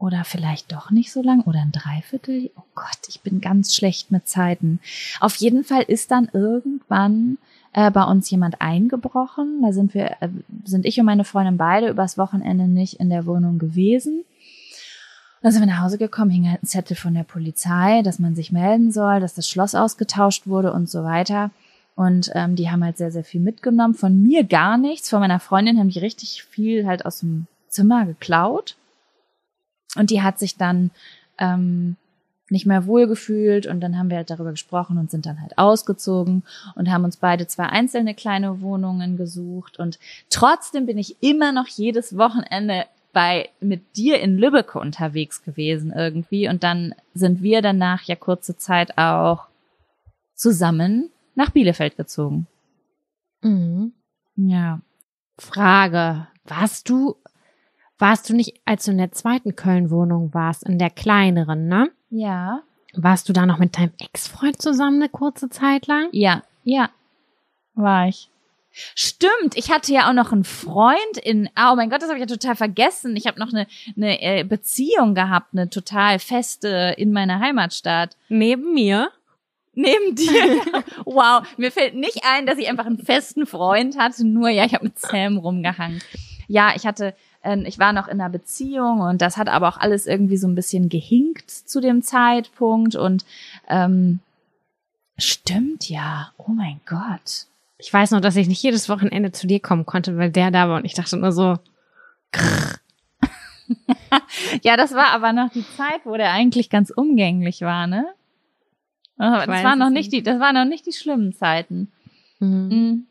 Oder vielleicht doch nicht so lang oder ein Dreiviertel. Oh Gott, ich bin ganz schlecht mit Zeiten. Auf jeden Fall ist dann irgendwann äh, bei uns jemand eingebrochen. Da sind wir, äh, sind ich und meine Freundin beide übers Wochenende nicht in der Wohnung gewesen. Dann sind wir nach Hause gekommen, hing halt ein Zettel von der Polizei, dass man sich melden soll, dass das Schloss ausgetauscht wurde und so weiter. Und ähm, die haben halt sehr, sehr viel mitgenommen. Von mir gar nichts. Von meiner Freundin haben die richtig viel halt aus dem Zimmer geklaut. Und die hat sich dann ähm, nicht mehr wohlgefühlt. Und dann haben wir halt darüber gesprochen und sind dann halt ausgezogen und haben uns beide zwei einzelne kleine Wohnungen gesucht. Und trotzdem bin ich immer noch jedes Wochenende bei mit dir in Lübbecke unterwegs gewesen irgendwie. Und dann sind wir danach ja kurze Zeit auch zusammen nach Bielefeld gezogen. Mhm. Ja. Frage, warst du, warst du nicht, als du in der zweiten Köln-Wohnung warst, in der kleineren, ne? Ja. Warst du da noch mit deinem Ex-Freund zusammen eine kurze Zeit lang? Ja, ja, war ich. Stimmt, ich hatte ja auch noch einen Freund in, oh mein Gott, das habe ich ja total vergessen. Ich habe noch eine, eine Beziehung gehabt, eine total feste in meiner Heimatstadt. Neben mir? Neben dir? Wow, mir fällt nicht ein, dass ich einfach einen festen Freund hatte, nur ja, ich habe mit Sam rumgehangen. Ja, ich hatte, äh, ich war noch in einer Beziehung und das hat aber auch alles irgendwie so ein bisschen gehinkt zu dem Zeitpunkt und ähm, stimmt ja, oh mein Gott. Ich weiß noch, dass ich nicht jedes Wochenende zu dir kommen konnte, weil der da war und ich dachte nur so, krrr. Ja, das war aber noch die Zeit, wo der eigentlich ganz umgänglich war, ne? Das war noch nicht die, das waren noch nicht die schlimmen Zeiten. Mhm. Mhm.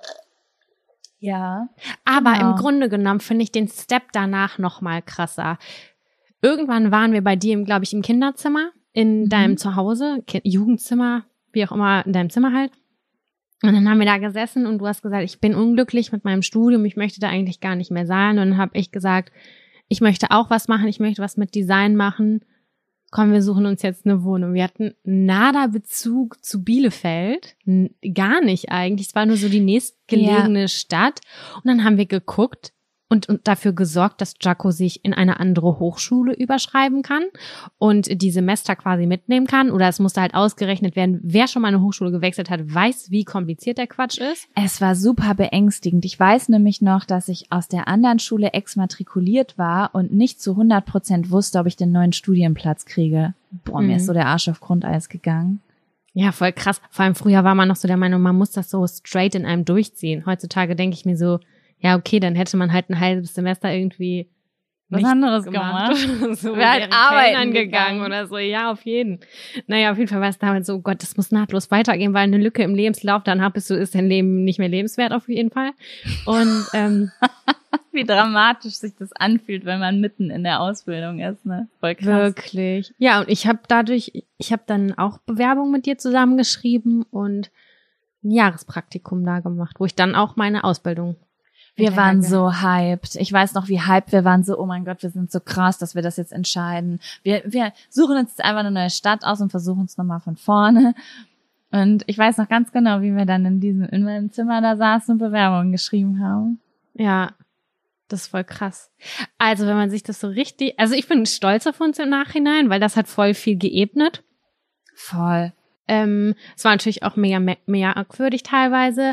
Ja. Aber genau. im Grunde genommen finde ich den Step danach noch mal krasser. Irgendwann waren wir bei dir, glaube ich, im Kinderzimmer, in Mhm. deinem Zuhause, Ki- Jugendzimmer, wie auch immer, in deinem Zimmer halt. Und dann haben wir da gesessen und du hast gesagt, ich bin unglücklich mit meinem Studium, ich möchte da eigentlich gar nicht mehr sein. Und dann habe ich gesagt, ich möchte auch was machen, ich möchte was mit Design machen. Komm, wir suchen uns jetzt eine Wohnung. Wir hatten nada Bezug zu Bielefeld, N- gar nicht eigentlich. Es war nur so die nächstgelegene Ja. Stadt. Und dann haben wir geguckt und, und dafür gesorgt, dass Jaco sich in eine andere Hochschule überschreiben kann und die Semester quasi mitnehmen kann. Oder es musste halt ausgerechnet werden, wer schon mal eine Hochschule gewechselt hat, weiß, wie kompliziert der Quatsch ist. Es war super beängstigend. Ich weiß nämlich noch, dass ich aus der anderen Schule exmatrikuliert war und nicht zu hundert Prozent wusste, ob ich den neuen Studienplatz kriege. Boah, mir Mhm. ist so der Arsch auf Grundeis gegangen. Ja, voll krass. Vor allem früher war man noch so der Meinung, man muss das so straight in einem durchziehen. Heutzutage denke ich mir so, ja, okay, dann hätte man halt ein halbes Semester irgendwie Was nichts anderes gemacht. so Wäre halt wäre arbeiten Kellnern gegangen gegangen. oder so. Ja, auf jeden. Naja, auf jeden Fall war es damals so, oh Gott, das muss nahtlos weitergehen, weil eine Lücke im Lebenslauf, danach bist du, ist dein Leben nicht mehr lebenswert auf jeden Fall. Und ähm, Wie dramatisch sich das anfühlt, wenn man mitten in der Ausbildung ist, ne? Voll krass. wirklich. Ja, und ich habe dadurch, ich habe dann auch Bewerbung mit dir zusammengeschrieben und ein Jahrespraktikum da gemacht, wo ich dann auch meine Ausbildung Wir waren hinterher so hyped. Ich weiß noch, wie hyped wir waren. So, oh mein Gott, wir sind so krass, dass wir das jetzt entscheiden. Wir, wir suchen uns jetzt einfach eine neue Stadt aus und versuchen es nochmal von vorne. Und ich weiß noch ganz genau, wie wir dann in diesem, in meinem Zimmer da saßen und Bewerbungen geschrieben haben. Ja, das ist voll krass. Also wenn man sich das so richtig, also ich bin stolz auf uns im Nachhinein, weil das hat voll viel geebnet. Voll. Ähm, es war natürlich auch mega, mega merkwürdig teilweise.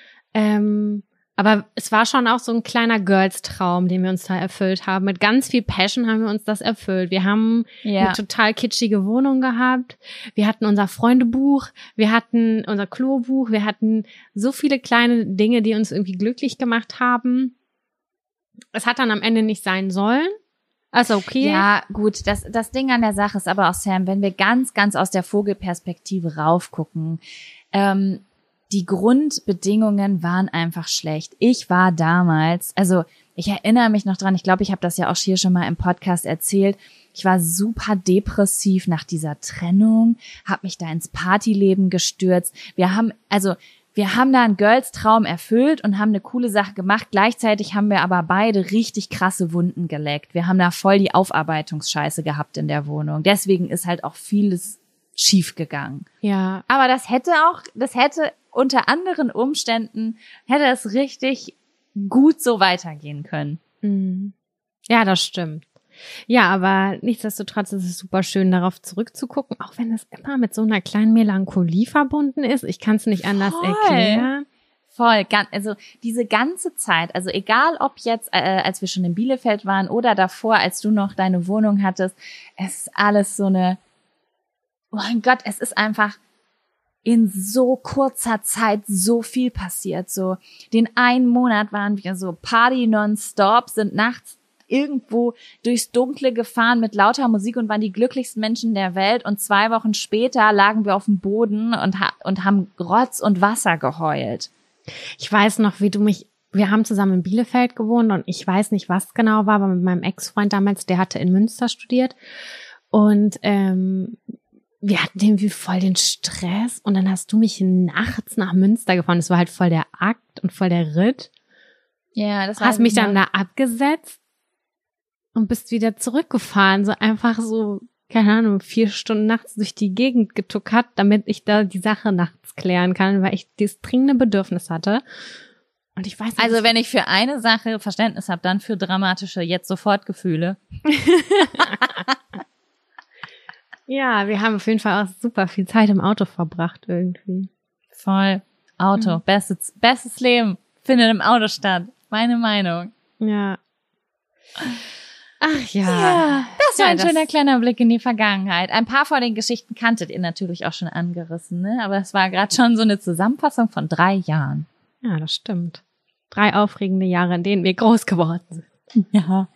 Ähm, aber es war schon auch so ein kleiner Girls-Traum, den wir uns da erfüllt haben. Mit ganz viel Passion haben wir uns das erfüllt. Wir haben Ja. eine total kitschige Wohnung gehabt. Wir hatten unser Freundebuch. Wir hatten unser Klobuch. Wir hatten so viele kleine Dinge, die uns irgendwie glücklich gemacht haben. Es hat dann am Ende nicht sein sollen. Also okay. Ja, gut, das, das Ding an der Sache ist aber auch, Sam, wenn wir ganz, ganz aus der Vogelperspektive raufgucken, ähm, die Grundbedingungen waren einfach schlecht. Ich war damals, also ich erinnere mich noch dran, ich glaube, ich habe das ja auch hier schon mal im Podcast erzählt, ich war super depressiv nach dieser Trennung, habe mich da ins Partyleben gestürzt. Wir haben, also wir haben da einen Girls-Traum erfüllt und haben eine coole Sache gemacht. Gleichzeitig haben wir aber beide richtig krasse Wunden geleckt. Wir haben da voll die Aufarbeitungsscheiße gehabt in der Wohnung. Deswegen ist halt auch vieles schief gegangen. Ja. Aber das hätte auch, das hätte unter anderen Umständen, hätte es richtig gut so weitergehen können. Mhm. Ja, das stimmt. Ja, aber nichtsdestotrotz ist es super schön, darauf zurückzugucken, auch wenn es immer mit so einer kleinen Melancholie verbunden ist. Ich kann es nicht anders Voll. erklären. Voll, also diese ganze Zeit, also egal ob jetzt, äh, als wir schon in Bielefeld waren oder davor, als du noch deine Wohnung hattest, es ist alles so eine, oh mein Gott, es ist einfach in so kurzer Zeit so viel passiert. So den einen Monat waren wir so Party nonstop, sind nachts irgendwo durchs Dunkle gefahren mit lauter Musik und waren die glücklichsten Menschen der Welt. Und zwei Wochen später lagen wir auf dem Boden und, ha- und haben Rotz und Wasser geheult. Ich weiß noch, wie du mich, wir haben zusammen in Bielefeld gewohnt und ich weiß nicht, was genau war, aber mit meinem Ex-Freund damals, der hatte in Münster studiert und ähm, wir hatten irgendwie voll den Stress und dann hast du mich nachts nach Münster gefahren. Das war halt voll der Akt und voll der Ritt. Ja, das war Hast mich dann da abgesetzt und bist wieder zurückgefahren, so einfach so, keine Ahnung, vier Stunden nachts durch die Gegend getuckert, damit ich da die Sache nachts klären kann, weil ich dieses dringende Bedürfnis hatte. Und ich weiß nicht, Also wenn ich für eine Sache Verständnis habe, dann für dramatische jetzt sofort Gefühle. Ja, wir haben auf jeden Fall auch super viel Zeit im Auto verbracht irgendwie. Voll. Auto, Mhm. bestes, bestes Leben findet im Auto statt. Meine Meinung. Ja. Ach ja. Ja, das war Ja, ein das- schöner kleiner Blick in die Vergangenheit. Ein paar von den Geschichten kanntet ihr natürlich auch schon angerissen, ne? Aber es war gerade schon so eine Zusammenfassung von drei Jahren. Ja, das stimmt. Drei aufregende Jahre, in denen wir groß geworden sind. Ja.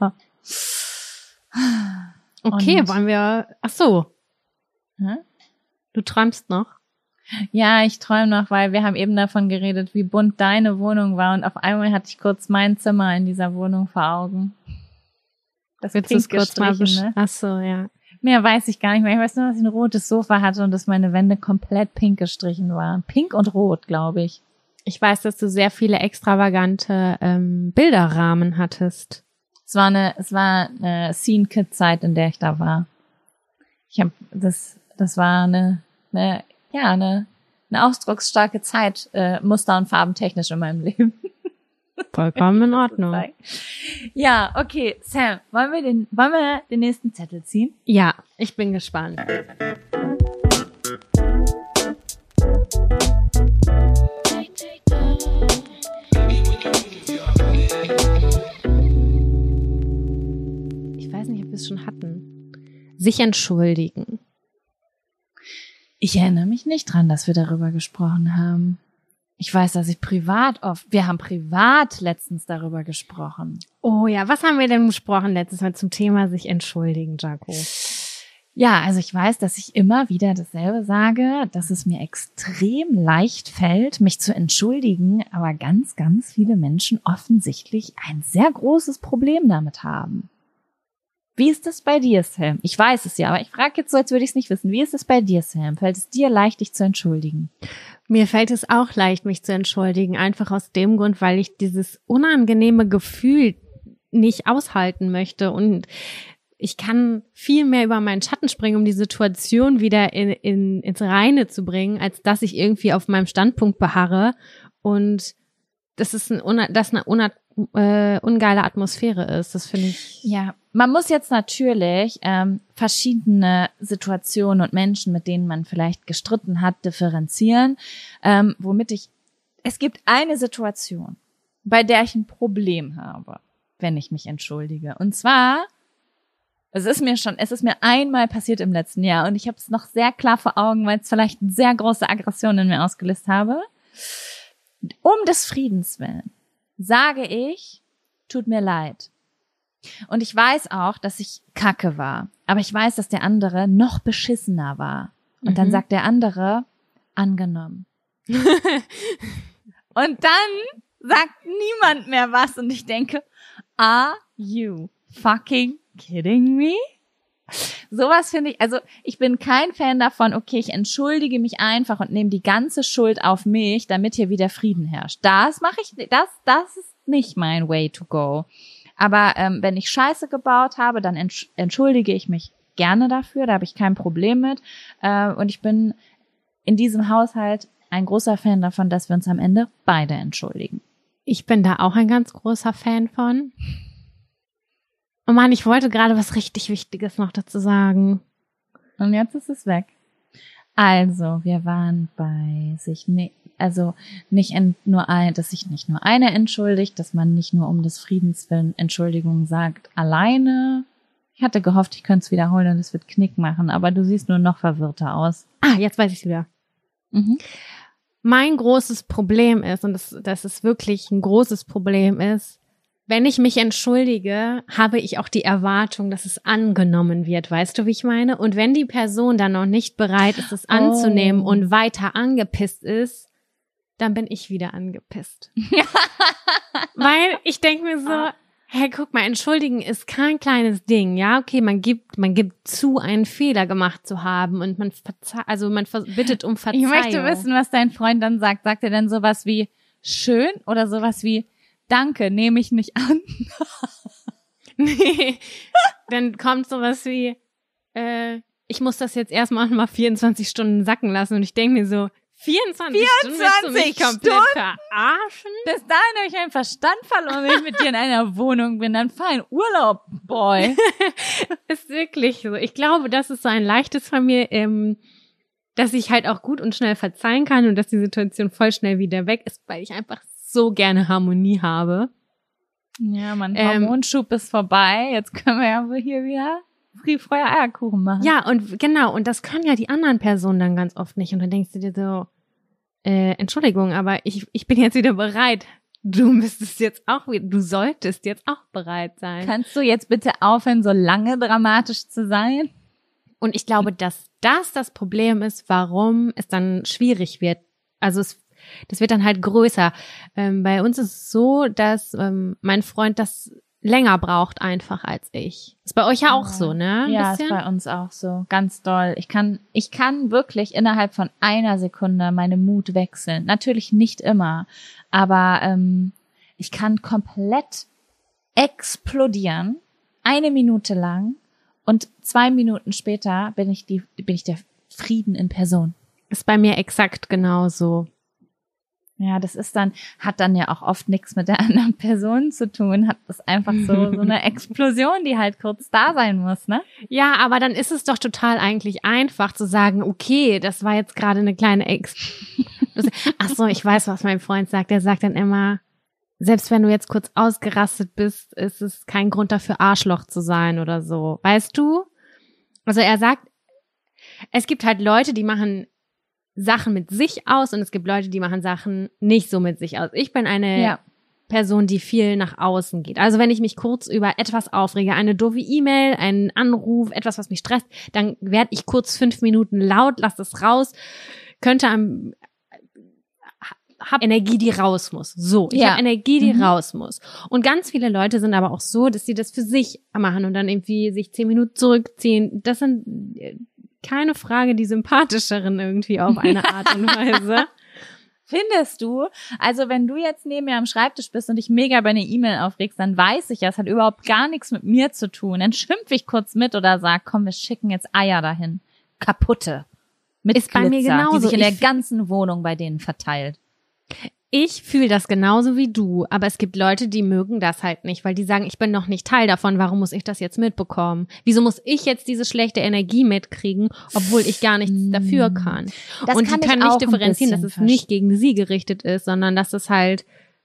Okay, Und- wollen wir, ach so, Hm? du träumst noch? Ja, ich träume noch, weil wir haben eben davon geredet, wie bunt deine Wohnung war und auf einmal hatte ich kurz mein Zimmer in dieser Wohnung vor Augen. Das Willst du es pink kurz mal gestrichen, besch- ne? Ach so, ja. Mehr weiß ich gar nicht mehr. Ich weiß nur, dass ich ein rotes Sofa hatte und dass meine Wände komplett pink gestrichen waren. Pink und rot, glaube ich. Ich weiß, dass du sehr viele extravagante ähm, Bilderrahmen hattest. Es war eine, es war eine Scene-Kit-Zeit, in der ich da war. Ich habe das, das war eine, eine, ja, eine, eine ausdrucksstarke Zeit, äh, muster- und farbentechnisch in meinem Leben. Vollkommen in Ordnung. Ja, okay, Sam, wollen wir den, wollen wir den nächsten Zettel ziehen? Ja, ich bin gespannt. Ich weiß nicht, ob wir es schon hatten. Sich entschuldigen. Ich erinnere mich nicht dran, dass wir darüber gesprochen haben. Ich weiß, dass ich privat oft, wir haben privat letztens darüber gesprochen. Oh ja, was haben wir denn besprochen letztes Mal zum Thema sich entschuldigen, Jaco? Ja, also ich weiß, dass ich immer wieder dasselbe sage, dass es mir extrem leicht fällt, mich zu entschuldigen, aber ganz, ganz viele Menschen offensichtlich ein sehr großes Problem damit haben. Wie ist das bei dir, Sam? Ich weiß es ja, aber ich frage jetzt so, als würde ich es nicht wissen. Wie ist es bei dir, Sam? Fällt es dir leicht, dich zu entschuldigen? Mir fällt es auch leicht, mich zu entschuldigen, einfach aus dem Grund, weil ich dieses unangenehme Gefühl nicht aushalten möchte und ich kann viel mehr über meinen Schatten springen, um die Situation wieder in, in, ins Reine zu bringen, als dass ich irgendwie auf meinem Standpunkt beharre und das ist ein, una- das eine una- äh, ungeile Atmosphäre ist. Das finde ich. Ja, man muss jetzt natürlich ähm, verschiedene Situationen und Menschen, mit denen man vielleicht gestritten hat, differenzieren, ähm, womit ich, es gibt eine Situation, bei der ich ein Problem habe, wenn ich mich entschuldige. Und zwar, es ist mir schon, es ist mir einmal passiert im letzten Jahr und ich habe es noch sehr klar vor Augen, weil es vielleicht eine sehr große Aggression in mir ausgelöst habe. Um des Friedens willen sage ich, tut mir leid. Und ich weiß auch, dass ich kacke war. Aber ich weiß, dass der andere noch beschissener war. Und Mhm. dann sagt der andere, angenommen. Und dann sagt niemand mehr was. Und ich denke, are you fucking kidding me? Sowas finde ich, also ich bin kein Fan davon, okay, ich entschuldige mich einfach und nehme die ganze Schuld auf mich, damit hier wieder Frieden herrscht. Das mache ich, das, das ist nicht mein way to go. Aber ähm, wenn ich Scheiße gebaut habe, dann entsch- entschuldige ich mich gerne dafür, da habe ich kein Problem mit. Äh, und ich bin in diesem Haushalt ein großer Fan davon, dass wir uns am Ende beide entschuldigen. Ich bin da auch ein ganz großer Fan von. Oh Mann, ich wollte gerade was richtig Wichtiges noch dazu sagen. Und jetzt ist es weg. Also, wir waren bei sich, ne, also nicht en, nur ein, dass sich nicht nur einer entschuldigt, dass man nicht nur um des Friedens willen Entschuldigung sagt, alleine. Ich hatte gehofft, ich könnte es wiederholen und es wird Knick machen, aber du siehst nur noch verwirrter aus. Ah, jetzt weiß ich es wieder. Mhm. Mein großes Problem ist, und das, das ist wirklich ein großes Problem ist, wenn ich mich entschuldige, habe ich auch die Erwartung, dass es angenommen wird. Weißt du, wie ich meine? Und wenn die Person dann noch nicht bereit ist, es anzunehmen oh. und weiter angepisst ist, dann bin ich wieder angepisst. Weil ich denke mir so, hey, guck mal, entschuldigen ist kein kleines Ding, ja? Okay, man gibt, man gibt zu, einen Fehler gemacht zu haben und man verze- also man bittet um Verzeihung. Ich möchte wissen, was dein Freund dann sagt. Sagt er dann sowas wie schön oder sowas wie Danke, nehme ich nicht an. Nee, dann kommt sowas wie, äh, ich muss das jetzt erstmal mal vierundzwanzig Stunden sacken lassen und ich denke mir so, vierundzwanzig, vierundzwanzig Stunden willst du mich komplett Stunden? verarschen? Bis dahin habe ich meinen Verstand verloren, wenn ich mit dir in einer Wohnung bin, dann fahr in Urlaub, Boy. Ist wirklich so. Ich glaube, das ist so ein leichtes von mir, ähm, dass ich halt auch gut und schnell verzeihen kann und dass die Situation voll schnell wieder weg ist, weil ich einfach so gerne Harmonie habe. Ja, mein Hormonschub ähm, ist vorbei. Jetzt können wir ja hier wieder Friedfeuer Eierkuchen machen. Ja, und genau, und das können ja die anderen Personen dann ganz oft nicht. Und dann denkst du dir so, äh, Entschuldigung, aber ich ich bin jetzt wieder bereit. Du müsstest jetzt auch, du solltest jetzt auch bereit sein. Kannst du jetzt bitte aufhören, so lange dramatisch zu sein? Und ich glaube, dass das das Problem ist, warum es dann schwierig wird. Also es Das wird dann halt größer. Ähm, bei uns ist es so, dass ähm, mein Freund das länger braucht einfach als ich. Ist bei euch ja auch ja. so, ne? Ein ja, bisschen? Ist bei uns auch so. Ganz doll. Ich kann, ich kann wirklich innerhalb von einer Sekunde meine Mut wechseln. Natürlich nicht immer, aber ähm, ich kann komplett explodieren, eine Minute lang, und zwei Minuten später bin ich die, bin ich der Frieden in Person. Ist bei mir exakt genauso. Ja, das ist dann, hat dann ja auch oft nichts mit der anderen Person zu tun, hat das einfach so, so eine Explosion, die halt kurz da sein muss, ne? Ja, aber dann ist es doch total eigentlich einfach zu sagen, okay, das war jetzt gerade eine kleine Ex. Ach so, ich weiß, was mein Freund sagt. Der sagt dann immer, selbst wenn du jetzt kurz ausgerastet bist, ist es kein Grund dafür, Arschloch zu sein oder so. Weißt du? Also er sagt, es gibt halt Leute, die machen Sachen mit sich aus und es gibt Leute, die machen Sachen nicht so mit sich aus. Ich bin eine ja. Person, die viel nach außen geht. Also wenn ich mich kurz über etwas aufrege, eine doofe E-Mail, einen Anruf, etwas, was mich stresst, dann werde ich kurz fünf Minuten laut, lass das raus, könnte am hab Energie, die raus muss. So, ich ja. habe Energie, die mhm. raus muss. Und ganz viele Leute sind aber auch so, dass sie das für sich machen und dann irgendwie sich zehn Minuten zurückziehen. Das sind keine Frage die sympathischeren irgendwie auf eine Art und Weise. Findest du? Also wenn du jetzt neben mir am Schreibtisch bist und dich mega bei einer E-Mail aufregst, dann weiß ich ja, es hat überhaupt gar nichts mit mir zu tun. Dann schimpfe ich kurz mit oder sag, komm, wir schicken jetzt Eier dahin. Kaputte. Mit ist Glitzer, bei mir genauso. Die sich in ich der ganzen Wohnung bei denen verteilt. Ich fühle das genauso wie du, aber es gibt Leute, die mögen das halt nicht, weil die sagen, ich bin noch nicht Teil davon, warum muss ich das jetzt mitbekommen? Wieso muss ich jetzt diese schlechte Energie mitkriegen, obwohl ich gar nichts mm. dafür kann? Das Und kann die können nicht differenzieren, dass es verstehen. nicht gegen sie gerichtet ist, sondern dass es halt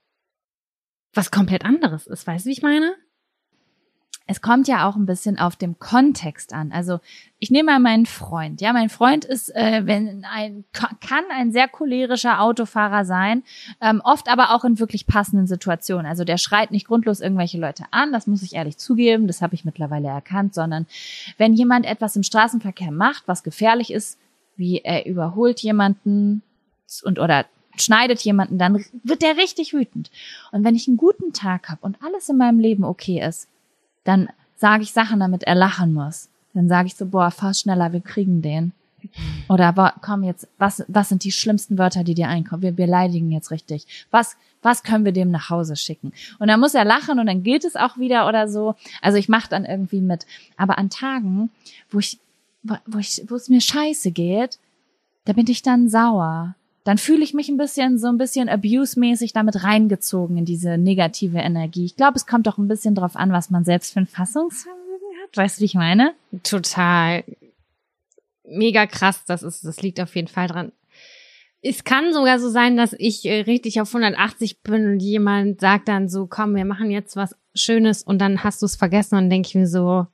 was komplett anderes ist. Weißt du, wie ich meine? Es kommt ja auch ein bisschen auf dem Kontext an. Also ich nehme mal meinen Freund. Ja, mein Freund ist, äh, wenn ein kann ein sehr cholerischer Autofahrer sein, ähm, oft aber auch in wirklich passenden Situationen. Also der schreit nicht grundlos irgendwelche Leute an, das muss ich ehrlich zugeben, das habe ich mittlerweile erkannt, sondern wenn jemand etwas im Straßenverkehr macht, was gefährlich ist, wie er überholt jemanden und oder schneidet jemanden, dann wird der richtig wütend. Und wenn ich einen guten Tag habe und alles in meinem Leben okay ist, dann sage ich Sachen, damit er lachen muss. Dann sage ich so, boah, fahr schneller, wir kriegen den. Oder boah, komm jetzt, was was sind die schlimmsten Wörter, die dir einkommen? Wir beleidigen jetzt richtig. Was was können wir dem nach Hause schicken? Und dann muss er lachen und dann gilt es auch wieder oder so. Also ich mache dann irgendwie mit. Aber an Tagen, wo ich wo ich wo es mir scheiße geht, da bin ich dann sauer. dann fühle ich mich ein bisschen, so ein bisschen abuse-mäßig damit reingezogen in diese negative Energie. Ich glaube, es kommt doch ein bisschen drauf an, was man selbst für ein Fassungsvermögen hat. Weißt du, wie ich meine? Total. Mega krass, das ist, das liegt auf jeden Fall dran. Es kann sogar so sein, dass ich äh, richtig auf hundertachtzig bin und jemand sagt dann so, komm, wir machen jetzt was Schönes und dann hast du es vergessen und dann denke ich mir so,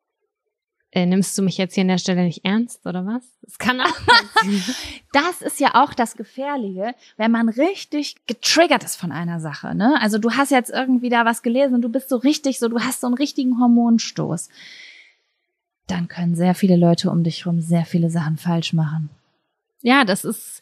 äh, nimmst du mich jetzt hier an der Stelle nicht ernst oder was? Das kann auch passieren. Das ist ja auch das Gefährliche, wenn man richtig getriggert ist von einer Sache, ne? Also du hast jetzt irgendwie da was gelesen und du bist so richtig so, du hast so einen richtigen Hormonstoß. Dann können sehr viele Leute um dich rum sehr viele Sachen falsch machen. Ja, das ist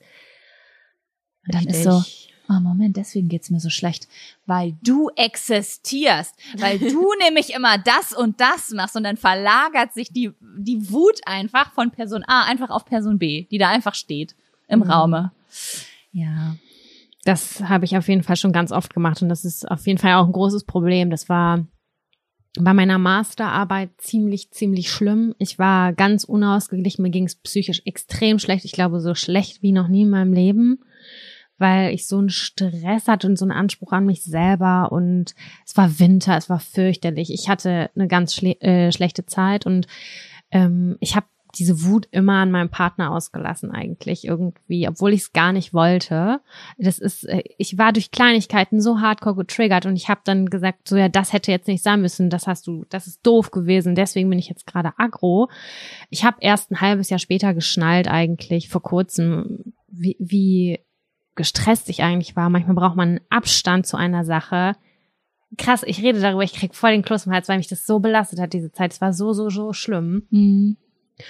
Und dann ist so, oh Moment, deswegen geht's mir so schlecht, weil du existierst, weil du nämlich immer das und das machst und dann verlagert sich die die Wut einfach von Person A einfach auf Person B, die da einfach steht im mhm. Raume. Ja. Das habe ich auf jeden Fall schon ganz oft gemacht und das ist auf jeden Fall auch ein großes Problem. Das war bei meiner Masterarbeit ziemlich, ziemlich schlimm. Ich war ganz unausgeglichen, mir ging es psychisch extrem schlecht. Ich glaube, so schlecht wie noch nie in meinem Leben, weil ich so einen Stress hatte und so einen Anspruch an mich selber und es war Winter, es war fürchterlich. Ich hatte eine ganz schle- äh, schlechte Zeit und ähm, ich habe diese Wut immer an meinem Partner ausgelassen eigentlich irgendwie, obwohl ich es gar nicht wollte. Das ist, ich war durch Kleinigkeiten so hardcore getriggert und ich habe dann gesagt, so ja, das hätte jetzt nicht sein müssen, das hast du, das ist doof gewesen, deswegen bin ich jetzt gerade aggro. Ich habe erst ein halbes Jahr später geschnallt eigentlich, vor kurzem, wie, wie gestresst ich eigentlich war. Manchmal braucht man einen Abstand zu einer Sache. Krass, ich rede darüber, ich krieg voll den Kloß im Hals, weil mich das so belastet hat, diese Zeit. Es war so, so, so schlimm. Mhm.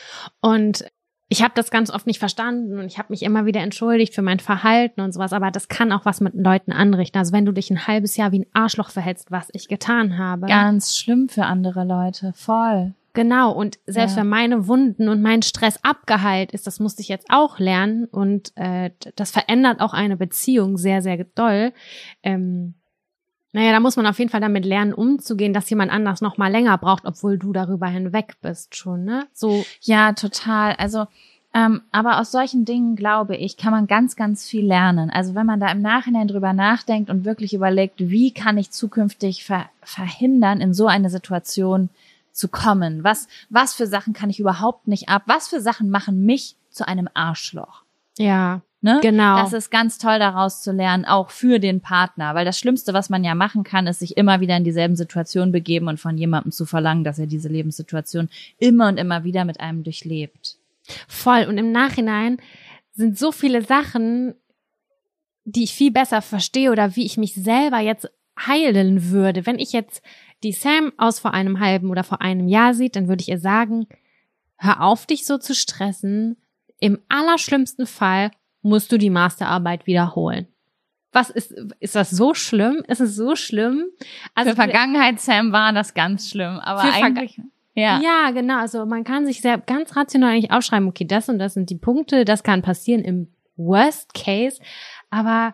Und ich habe das ganz oft nicht verstanden und ich habe mich immer wieder entschuldigt für mein Verhalten und sowas, aber das kann auch was mit Leuten anrichten. Also wenn du dich ein halbes Jahr wie ein Arschloch verhältst, was ich getan habe. Ganz schlimm für andere Leute, voll. Genau, und selbst ja. wenn meine Wunden und mein Stress abgeheilt ist, das musste ich jetzt auch lernen und äh, das verändert auch eine Beziehung sehr, sehr doll. Ähm, Naja, da muss man auf jeden Fall damit lernen, umzugehen, dass jemand anders noch mal länger braucht, obwohl du darüber hinweg bist schon, ne? So. Ja, total. Also, ähm, aber aus solchen Dingen, glaube ich, kann man ganz, ganz viel lernen. Also wenn man da im Nachhinein drüber nachdenkt und wirklich überlegt, wie kann ich zukünftig ver- verhindern, in so eine Situation zu kommen? Was, was für Sachen kann ich überhaupt nicht ab? Was für Sachen machen mich zu einem Arschloch? Ja. Ne? Genau. Das ist ganz toll, daraus zu lernen, auch für den Partner. Weil das Schlimmste, was man ja machen kann, ist sich immer wieder in dieselben Situationen begeben und von jemandem zu verlangen, dass er diese Lebenssituation immer und immer wieder mit einem durchlebt. Voll. Und im Nachhinein sind so viele Sachen, die ich viel besser verstehe oder wie ich mich selber jetzt heilen würde. Wenn ich jetzt die Sam aus vor einem halben oder vor einem Jahr sieht, dann würde ich ihr sagen, hör auf, dich so zu stressen. Im allerschlimmsten Fall musst du die Masterarbeit wiederholen. Was ist, ist das so schlimm? Ist es so schlimm? Also für Vergangenheit, Sam, war das ganz schlimm, aber eigentlich, ja. Ja, genau. Also man kann sich sehr ganz rational eigentlich aufschreiben, okay, das und das sind die Punkte, das kann passieren im Worst Case, aber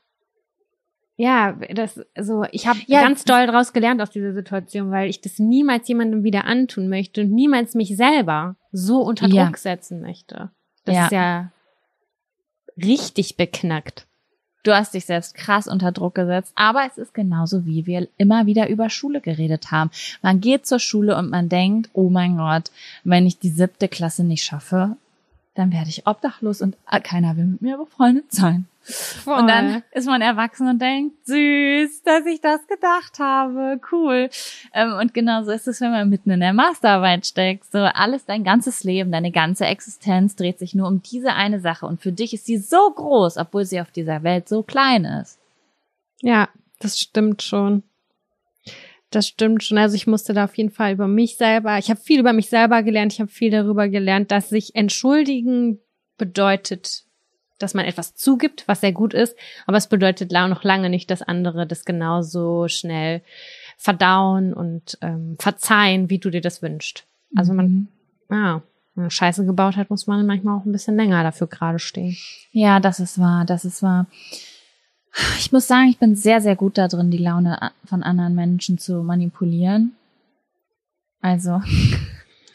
ja, das, so, ich habe ja, ganz doll draus gelernt aus dieser Situation, weil ich das niemals jemandem wieder antun möchte und niemals mich selber so unter Druck ja. setzen möchte. Das ja. ist ja richtig beknackt. Du hast dich selbst krass unter Druck gesetzt, aber es ist genauso, wie wir immer wieder über Schule geredet haben. Man geht zur Schule und man denkt, oh mein Gott, wenn ich die siebte Klasse nicht schaffe, dann werde ich obdachlos und keiner will mit mir befreundet sein. Voll. Und dann ist man erwachsen und denkt, süß, dass ich das gedacht habe, cool. Und genauso ist es, wenn man mitten in der Masterarbeit steckt. So alles, dein ganzes Leben, deine ganze Existenz dreht sich nur um diese eine Sache. Und für dich ist sie so groß, obwohl sie auf dieser Welt so klein ist. Ja, das stimmt schon. Das stimmt schon. Also ich musste da auf jeden Fall über mich selber, ich habe viel über mich selber gelernt, ich habe viel darüber gelernt, dass sich entschuldigen bedeutet, dass man etwas zugibt, was sehr gut ist, aber es bedeutet noch lange nicht, dass andere das genauso schnell verdauen und ähm, verzeihen, wie du dir das wünschst. Also man, ja, wenn man Scheiße gebaut hat, muss man manchmal auch ein bisschen länger dafür gerade stehen. Ja, das ist wahr, das ist wahr. Ich muss sagen, ich bin sehr, sehr gut da drin, die Laune von anderen Menschen zu manipulieren. Also,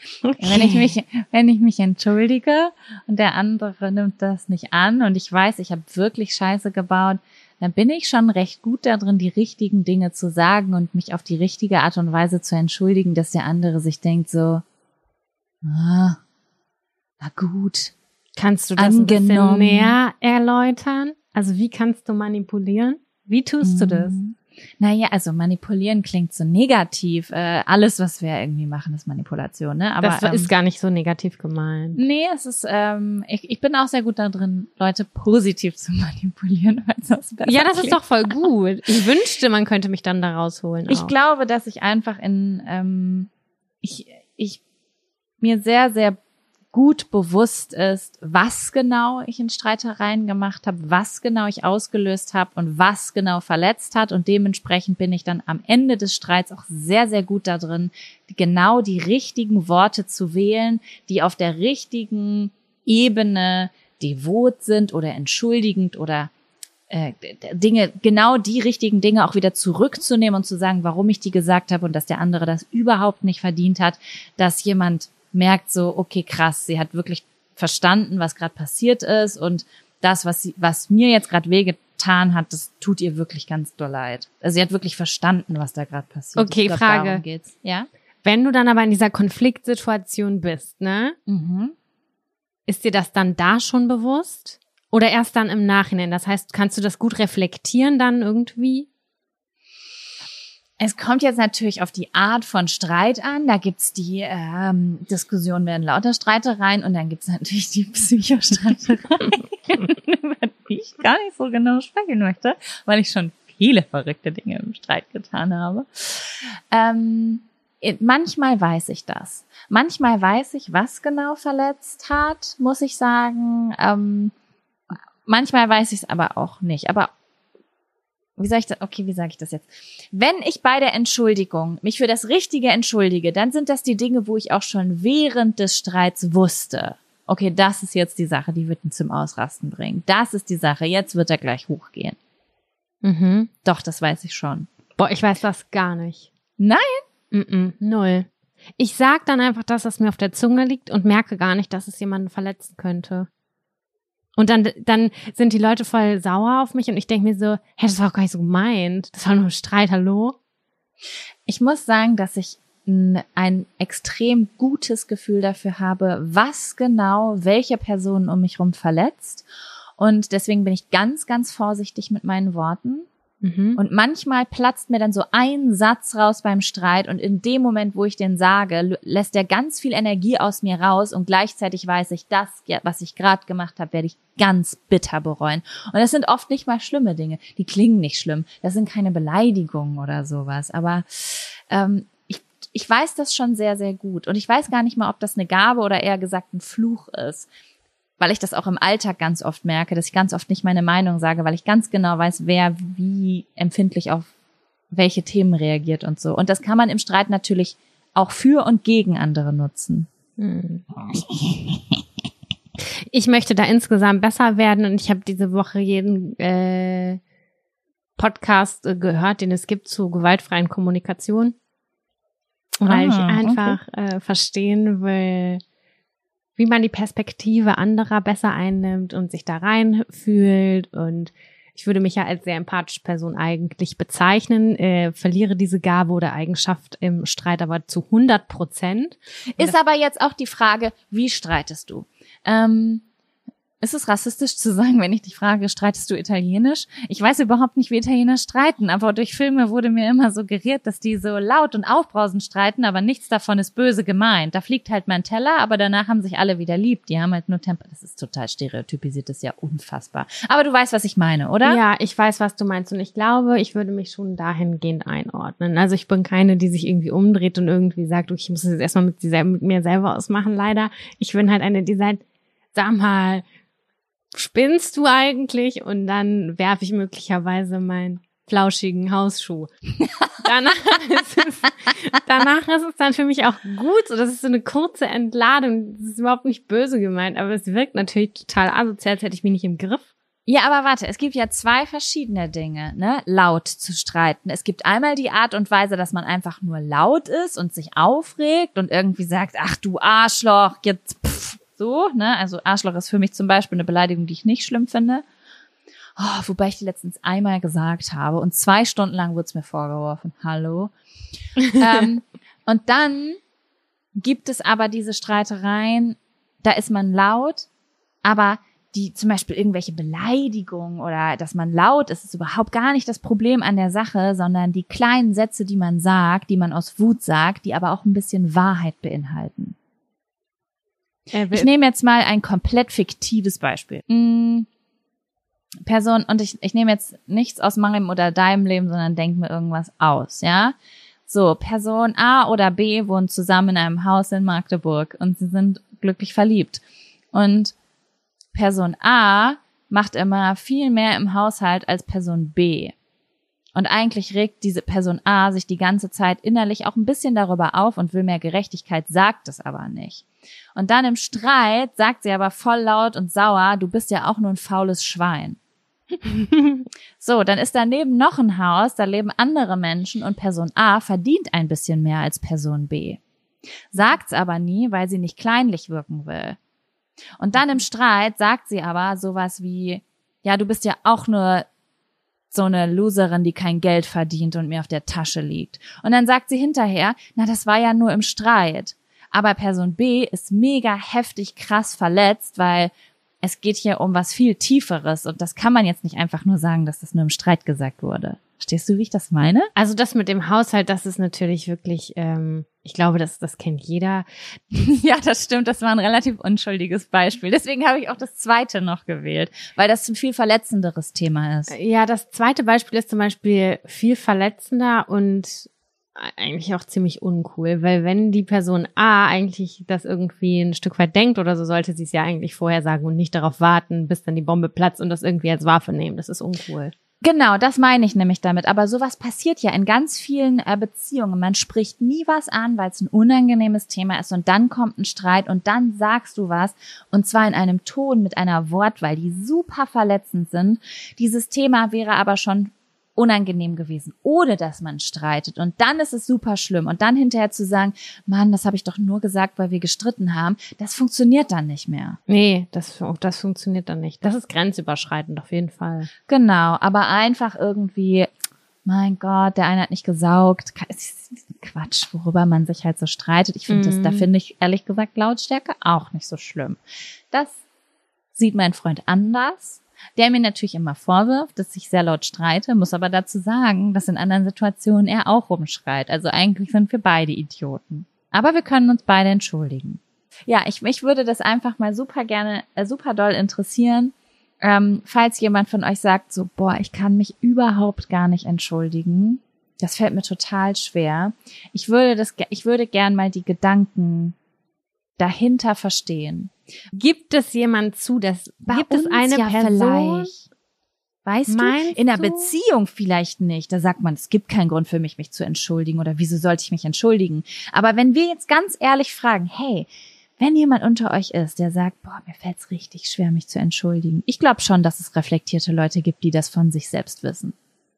Okay. Wenn ich mich, wenn ich mich entschuldige und der andere nimmt das nicht an und ich weiß, ich habe wirklich Scheiße gebaut, dann bin ich schon recht gut darin, die richtigen Dinge zu sagen und mich auf die richtige Art und Weise zu entschuldigen, dass der andere sich denkt so, ah, na gut. Kannst du das angenommen. Ein bisschen näher erläutern? Also wie kannst du manipulieren? Wie tust du das? Naja, also manipulieren klingt so negativ. Äh, alles, was wir irgendwie machen, ist Manipulation, ne? Aber das ähm, ist gar nicht so negativ gemeint. Nee, es ist, ähm, ich, ich bin auch sehr gut da drin, Leute positiv zu manipulieren, weil das besser Ja, das klingt. ist doch voll gut. Ich wünschte, man könnte mich dann da rausholen. Ich auch. glaube, dass ich einfach in, ähm, ich, ich mir sehr, sehr gut bewusst ist, was genau ich in Streitereien gemacht habe, was genau ich ausgelöst habe und was genau verletzt hat. Und dementsprechend bin ich dann am Ende des Streits auch sehr, sehr gut da drin, genau die richtigen Worte zu wählen, die auf der richtigen Ebene devot sind oder entschuldigend oder äh, Dinge, genau die richtigen Dinge auch wieder zurückzunehmen und zu sagen, warum ich die gesagt habe und dass der andere das überhaupt nicht verdient hat, dass jemand merkt so, okay, krass, sie hat wirklich verstanden, was gerade passiert ist und das, was sie, was mir jetzt gerade wehgetan hat, das tut ihr wirklich ganz doll leid. Also sie hat wirklich verstanden, was da gerade passiert. Okay, ich glaub, Frage. Darum geht's. Ja? Wenn du dann aber in dieser Konfliktsituation bist, ne? Mhm. Ist dir das dann da schon bewusst? Oder erst dann im Nachhinein? Das heißt, kannst du das gut reflektieren dann irgendwie? Es kommt jetzt natürlich auf die Art von Streit an. Da gibt's die ähm, Diskussionen werden lauter Streitereien und dann gibt's natürlich die Psychostreitereien, über die ich gar nicht so genau sprechen möchte, weil ich schon viele verrückte Dinge im Streit getan habe. Ähm, manchmal weiß ich das. Manchmal weiß ich, was genau verletzt hat, muss ich sagen. Ähm, manchmal weiß ich es aber auch nicht. Aber Wie sage ich das? Okay, wie sage ich das jetzt? Wenn ich bei der Entschuldigung mich für das Richtige entschuldige, dann sind das die Dinge, wo ich auch schon während des Streits wusste. Okay, das ist jetzt die Sache, die wird ihn zum Ausrasten bringen. Das ist die Sache, jetzt wird er gleich hochgehen. Mhm. Doch, das weiß ich schon. Boah, ich weiß das gar nicht. Nein? Mm-mm, null. Ich sag dann einfach das, was mir auf der Zunge liegt und merke gar nicht, dass es jemanden verletzen könnte. Und dann, dann sind die Leute voll sauer auf mich und ich denke mir so, hä, das war auch gar nicht so gemeint. Das war nur ein Streit, hallo? Ich muss sagen, dass ich ein, ein extrem gutes Gefühl dafür habe, was genau welche Person um mich rum verletzt. Und deswegen bin ich ganz, ganz vorsichtig mit meinen Worten. Mhm. Und manchmal platzt mir dann so ein Satz raus beim Streit und in dem Moment, wo ich den sage, lässt der ganz viel Energie aus mir raus und gleichzeitig weiß ich, das, was ich gerade gemacht habe, werde ich ganz bitter bereuen. Und das sind oft nicht mal schlimme Dinge, die klingen nicht schlimm, das sind keine Beleidigungen oder sowas, aber ähm, ich, ich weiß das schon sehr, sehr gut und ich weiß gar nicht mal, ob das eine Gabe oder eher gesagt ein Fluch ist. Weil ich das auch im Alltag ganz oft merke, dass ich ganz oft nicht meine Meinung sage, weil ich ganz genau weiß, wer wie empfindlich auf welche Themen reagiert und so. Und das kann man im Streit natürlich auch für und gegen andere nutzen. Hm. Ich möchte da insgesamt besser werden und ich habe diese Woche jeden äh, Podcast äh, gehört, den es gibt zu gewaltfreien Kommunikation, weil ah, ich einfach okay. äh, verstehen will, wie man die Perspektive anderer besser einnimmt und sich da reinfühlt. Und ich würde mich ja als sehr empathische Person eigentlich bezeichnen, äh, verliere diese Gabe oder Eigenschaft im Streit aber zu hundert Prozent. Ist aber jetzt auch die Frage, wie streitest du? Ähm, ist es rassistisch zu sagen, wenn ich dich frage, streitest du Italienisch? Ich weiß überhaupt nicht, wie Italiener streiten, aber durch Filme wurde mir immer suggeriert, dass die so laut und aufbrausend streiten, aber nichts davon ist böse gemeint. Da fliegt halt mein Teller, aber danach haben sich alle wieder lieb. Die haben halt nur Temper. Das ist total stereotypisiert, das ist ja unfassbar. Aber du weißt, was ich meine, oder? Ja, ich weiß, was du meinst und ich glaube, ich würde mich schon dahingehend einordnen. Also ich bin keine, die sich irgendwie umdreht und irgendwie sagt, okay, ich muss das jetzt erstmal mit, mit mir selber ausmachen, leider. Ich bin halt eine, die sagt, sag mal, spinnst du eigentlich? Und dann werfe ich möglicherweise meinen flauschigen Hausschuh. danach, ist es, danach ist es dann für mich auch gut. So, das ist so eine kurze Entladung. Das ist überhaupt nicht böse gemeint, aber es wirkt natürlich total asozial, als hätte ich mich nicht im Griff. Ja, aber warte, es gibt ja zwei verschiedene Dinge, ne, laut zu streiten. Es gibt einmal die Art und Weise, dass man einfach nur laut ist und sich aufregt und irgendwie sagt, ach du Arschloch, jetzt pff, so, ne, also Arschloch ist für mich zum Beispiel eine Beleidigung, die ich nicht schlimm finde. Oh, wobei ich die letztens einmal gesagt habe und zwei Stunden lang wurde es mir vorgeworfen. Hallo. ähm, und dann gibt es aber diese Streitereien, da ist man laut, aber die zum Beispiel irgendwelche Beleidigungen oder dass man laut ist, ist überhaupt gar nicht das Problem an der Sache, sondern die kleinen Sätze, die man sagt, die man aus Wut sagt, die aber auch ein bisschen Wahrheit beinhalten. Ich nehme jetzt mal ein komplett fiktives Beispiel. Mm, Person, und ich, ich nehme jetzt nichts aus meinem oder deinem Leben, sondern denke mir irgendwas aus, ja? So, Person A oder B wohnen zusammen in einem Haus in Magdeburg und sie sind glücklich verliebt. Und Person A macht immer viel mehr im Haushalt als Person B. Und eigentlich regt diese Person A sich die ganze Zeit innerlich auch ein bisschen darüber auf und will mehr Gerechtigkeit, sagt es aber nicht. Und dann im Streit sagt sie aber voll laut und sauer, du bist ja auch nur ein faules Schwein. So, dann ist daneben noch ein Haus, da leben andere Menschen und Person A verdient ein bisschen mehr als Person B. Sagt's aber nie, weil sie nicht kleinlich wirken will. Und dann im Streit sagt sie aber sowas wie, ja, du bist ja auch nur so eine Loserin, die kein Geld verdient und mir auf der Tasche liegt. Und dann sagt sie hinterher, na, das war ja nur im Streit. Aber Person B ist mega heftig krass verletzt, weil es geht hier um was viel Tieferes und das kann man jetzt nicht einfach nur sagen, dass das nur im Streit gesagt wurde. Verstehst du, wie ich das meine? Also das mit dem Haushalt, das ist natürlich wirklich, ähm, ich glaube, das, das kennt jeder. Ja, das stimmt, das war ein relativ unschuldiges Beispiel. Deswegen habe ich auch das zweite noch gewählt, weil das ein viel verletzenderes Thema ist. Ja, das zweite Beispiel ist zum Beispiel viel verletzender und eigentlich auch ziemlich uncool, weil wenn die Person A eigentlich das irgendwie ein Stück weit denkt oder so, sollte sie es ja eigentlich vorher sagen und nicht darauf warten, bis dann die Bombe platzt und das irgendwie als Waffe nehmen. Das ist uncool. Genau, das meine ich nämlich damit. Aber sowas passiert ja in ganz vielen äh, Beziehungen. Man spricht nie was an, weil es ein unangenehmes Thema ist und dann kommt ein Streit und dann sagst du was und zwar in einem Ton mit einer Wortwahl, die super verletzend sind. Dieses Thema wäre aber schon unangenehm gewesen, ohne dass man streitet. Und dann ist es super schlimm. Und dann hinterher zu sagen, Mann, das habe ich doch nur gesagt, weil wir gestritten haben, das funktioniert dann nicht mehr. Nee, das, das funktioniert dann nicht. Das ist grenzüberschreitend auf jeden Fall. Genau, aber einfach irgendwie, mein Gott, der eine hat nicht gesaugt. Quatsch, worüber man sich halt so streitet. Ich finde, mm. das, da finde ich ehrlich gesagt Lautstärke auch nicht so schlimm. Das sieht mein Freund anders. Der mir natürlich immer vorwirft, dass ich sehr laut streite, muss aber dazu sagen, dass in anderen Situationen er auch rumschreit. Also eigentlich sind wir beide Idioten. Aber wir können uns beide entschuldigen. Ja, ich, mich würde das einfach mal super gerne, äh, super doll interessieren, ähm, falls jemand von euch sagt so, boah, ich kann mich überhaupt gar nicht entschuldigen. Das fällt mir total schwer. Ich würde das, ich würde gern mal die Gedanken dahinter verstehen. Gibt es jemand zu, dass Bei gibt es eine ja Person? Vielleicht. Weißt Meinst du? In einer du? Beziehung vielleicht nicht. Da sagt man, es gibt keinen Grund für mich, mich zu entschuldigen oder wieso sollte ich mich entschuldigen? Aber wenn wir jetzt ganz ehrlich fragen, hey, wenn jemand unter euch ist, der sagt, boah, mir fällt's richtig schwer, mich zu entschuldigen. Ich glaube schon, dass es reflektierte Leute gibt, die das von sich selbst wissen.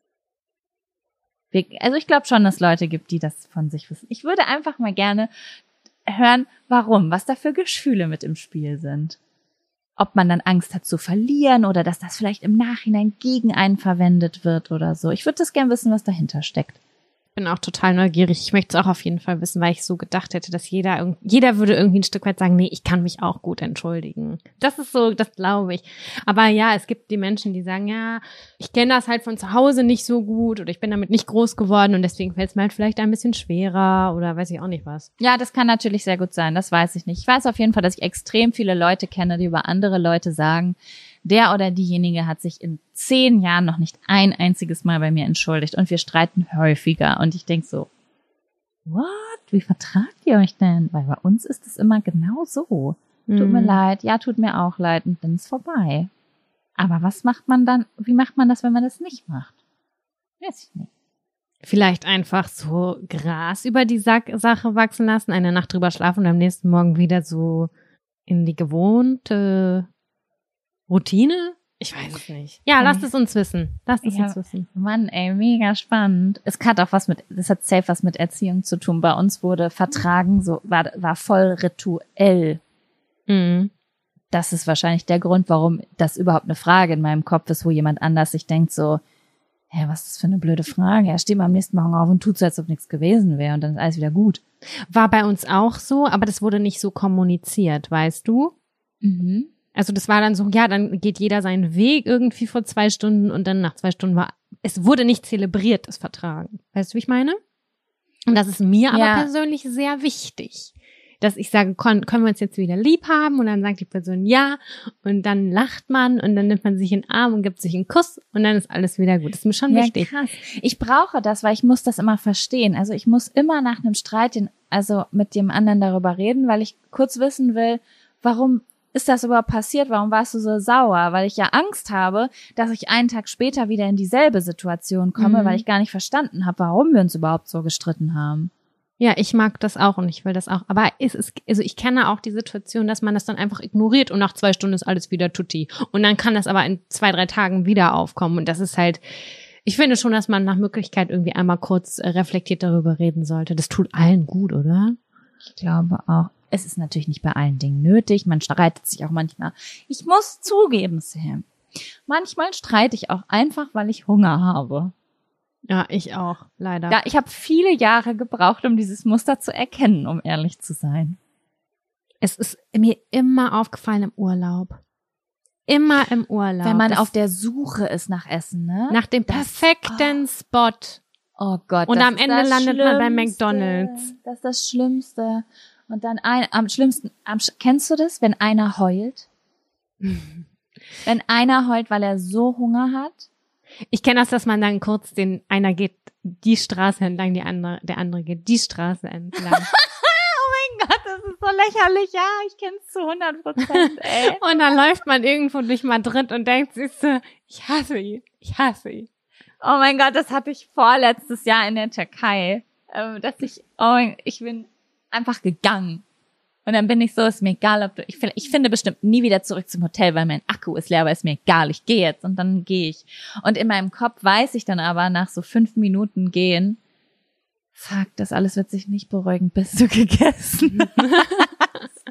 Wir, also ich glaube schon, dass es Leute gibt, die das von sich wissen. Ich würde einfach mal gerne hören, warum, was da für Gefühle mit im Spiel sind. Ob man dann Angst hat zu verlieren oder dass das vielleicht im Nachhinein gegen einen verwendet wird oder so. Ich würde das gern wissen, was dahinter steckt. Ich bin auch total neugierig. Ich möchte es auch auf jeden Fall wissen, weil ich so gedacht hätte, dass jeder, jeder würde irgendwie ein Stück weit sagen, nee, ich kann mich auch gut entschuldigen. Das ist so, das glaube ich. Aber ja, es gibt die Menschen, die sagen, ja, ich kenne das halt von zu Hause nicht so gut oder ich bin damit nicht groß geworden und deswegen fällt es mir halt vielleicht ein bisschen schwerer oder weiß ich auch nicht was. Ja, das kann natürlich sehr gut sein, das weiß ich nicht. Ich weiß auf jeden Fall, dass ich extrem viele Leute kenne, die über andere Leute sagen, der oder diejenige hat sich in zehn Jahren noch nicht ein einziges Mal bei mir entschuldigt und wir streiten häufiger. Und ich denk so, what? Wie vertragt ihr euch denn? Weil bei uns ist es immer genau so. Mhm. Tut mir leid, ja, tut mir auch leid und dann ist vorbei. Aber was macht man dann, wie macht man das, wenn man das nicht macht? Weiß ich nicht. Vielleicht einfach so Gras über die Sack- Sache wachsen lassen, eine Nacht drüber schlafen und am nächsten Morgen wieder so in die gewohnte Routine Ich weiß es nicht. Ja, lasst es uns wissen. Lasst es Ja. uns wissen. Mann, ey, mega spannend. Es hat auch was mit, das hat safe was mit Erziehung zu tun. Bei uns wurde vertragen, so, war, war voll rituell. Mhm. Das ist wahrscheinlich der Grund, warum das überhaupt eine Frage in meinem Kopf ist, wo jemand anders sich denkt so, hä, was ist das für eine blöde Frage? Ja, steh mal am nächsten Morgen auf und tut so, als ob nichts gewesen wäre und dann ist alles wieder gut. War bei uns auch so, aber das wurde nicht so kommuniziert, weißt du? Mhm. Also das war dann so, ja, dann geht jeder seinen Weg irgendwie vor zwei Stunden und dann nach zwei Stunden war, es wurde nicht zelebriert, das Vertragen. Weißt du, wie ich meine? Und das ist mir aber Ja. persönlich sehr wichtig, dass ich sage, können, können wir uns jetzt wieder lieb haben? Und dann sagt die Person ja und dann lacht man und dann nimmt man sich in den Arm und gibt sich einen Kuss und dann ist alles wieder gut. Das ist mir schon Ja, wichtig. krass. Ich brauche das, weil ich muss das immer verstehen. Also ich muss immer nach einem Streit den, also mit dem anderen darüber reden, weil ich kurz wissen will, warum ist das überhaupt passiert? Warum warst du so sauer? Weil ich ja Angst habe, dass ich einen Tag später wieder in dieselbe Situation komme, Mhm. weil ich gar nicht verstanden habe, warum wir uns überhaupt so gestritten haben. Ja, ich mag das auch und ich will das auch. Aber es ist, also ich kenne auch die Situation, dass man das dann einfach ignoriert und nach zwei Stunden ist alles wieder tutti. Und dann kann das aber in zwei, drei Tagen wieder aufkommen. Und das ist halt, ich finde schon, dass man nach Möglichkeit irgendwie einmal kurz äh, reflektiert darüber reden sollte. Das tut allen gut, oder? Ich glaube auch. Es ist natürlich nicht bei allen Dingen nötig. Man streitet sich auch manchmal. Ich muss zugeben, Sam. Manchmal streite ich auch einfach, weil ich Hunger habe. Ja, ich auch, leider. Ja, ich habe viele Jahre gebraucht, um dieses Muster zu erkennen, um ehrlich zu sein. Es ist mir immer aufgefallen im Urlaub. Immer im Urlaub. Wenn man das, auf der Suche ist nach Essen, ne? nach dem Das- perfekten Spot. Oh Gott. Und das am ist Ende das landet man bei Schlimmste. McDonald's. Das ist das Schlimmste. Und dann ein, am schlimmsten, am, sch- kennst du das, wenn einer heult? Wenn einer heult, weil er so Hunger hat? Ich kenne das, dass man dann kurz den, einer geht die Straße entlang, die andere, der andere geht die Straße entlang. Oh mein Gott, das ist so lächerlich. Ja, ich kenn's zu hundert Prozent, ey. Und dann läuft man irgendwo durch Madrid und denkt sich so, ich hasse ihn, ich hasse ihn. Oh mein Gott, das hatte ich vorletztes Jahr in der Türkei, ähm, dass ich, oh, mein- ich bin einfach gegangen. Und dann bin ich so, ist mir egal, ob du, ich finde, ich finde bestimmt nie wieder zurück zum Hotel, weil mein Akku ist leer, aber ist mir egal, ich gehe jetzt und dann gehe ich. Und in meinem Kopf weiß ich dann aber nach so fünf Minuten gehen, fuck, das alles wird sich nicht beruhigen, bis du gegessen hast.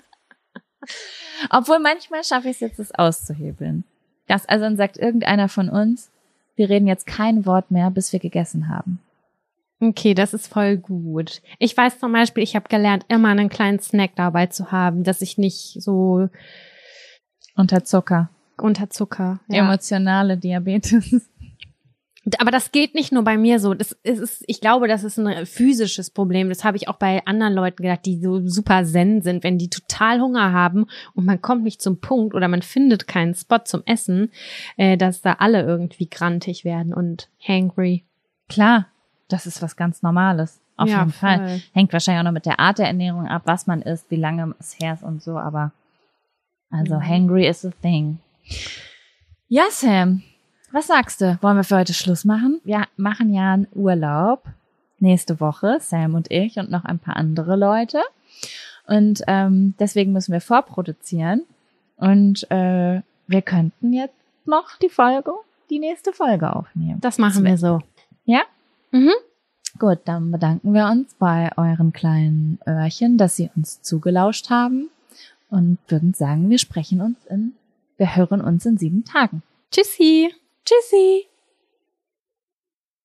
Obwohl manchmal schaffe ich es jetzt, es auszuhebeln. Das, also dann sagt irgendeiner von uns, wir reden jetzt kein Wort mehr, bis wir gegessen haben. Okay, das ist voll gut. Ich weiß zum Beispiel, ich habe gelernt, immer einen kleinen Snack dabei zu haben, dass ich nicht so Unter Zucker. unter Zucker. Ja. Emotionale Diabetes. Aber das geht nicht nur bei mir so. Das ist, ich glaube, das ist ein physisches Problem. Das habe ich auch bei anderen Leuten gedacht, die so super zen sind, wenn die total Hunger haben und man kommt nicht zum Punkt oder man findet keinen Spot zum Essen, äh, dass da alle irgendwie grantig werden und hangry. Klar, das ist was ganz Normales. Auf Ja, jeden Fall. voll. Hängt wahrscheinlich auch noch mit der Art der Ernährung ab, was man isst, wie lange es her ist und so, aber also Mhm. hangry is a thing. Ja, Sam, was sagst du? Wollen wir für heute Schluss machen? Wir machen ja einen Urlaub nächste Woche, Sam und ich und noch ein paar andere Leute. Und ähm, deswegen müssen wir vorproduzieren. Und äh, wir könnten jetzt noch die Folge, die nächste Folge aufnehmen. Das machen wir so. Ja? Mhm. Gut, dann bedanken wir uns bei euren kleinen Öhrchen, dass sie uns zugelauscht haben und würden sagen, wir sprechen uns in, wir hören uns in sieben Tagen. Tschüssi. Tschüssi!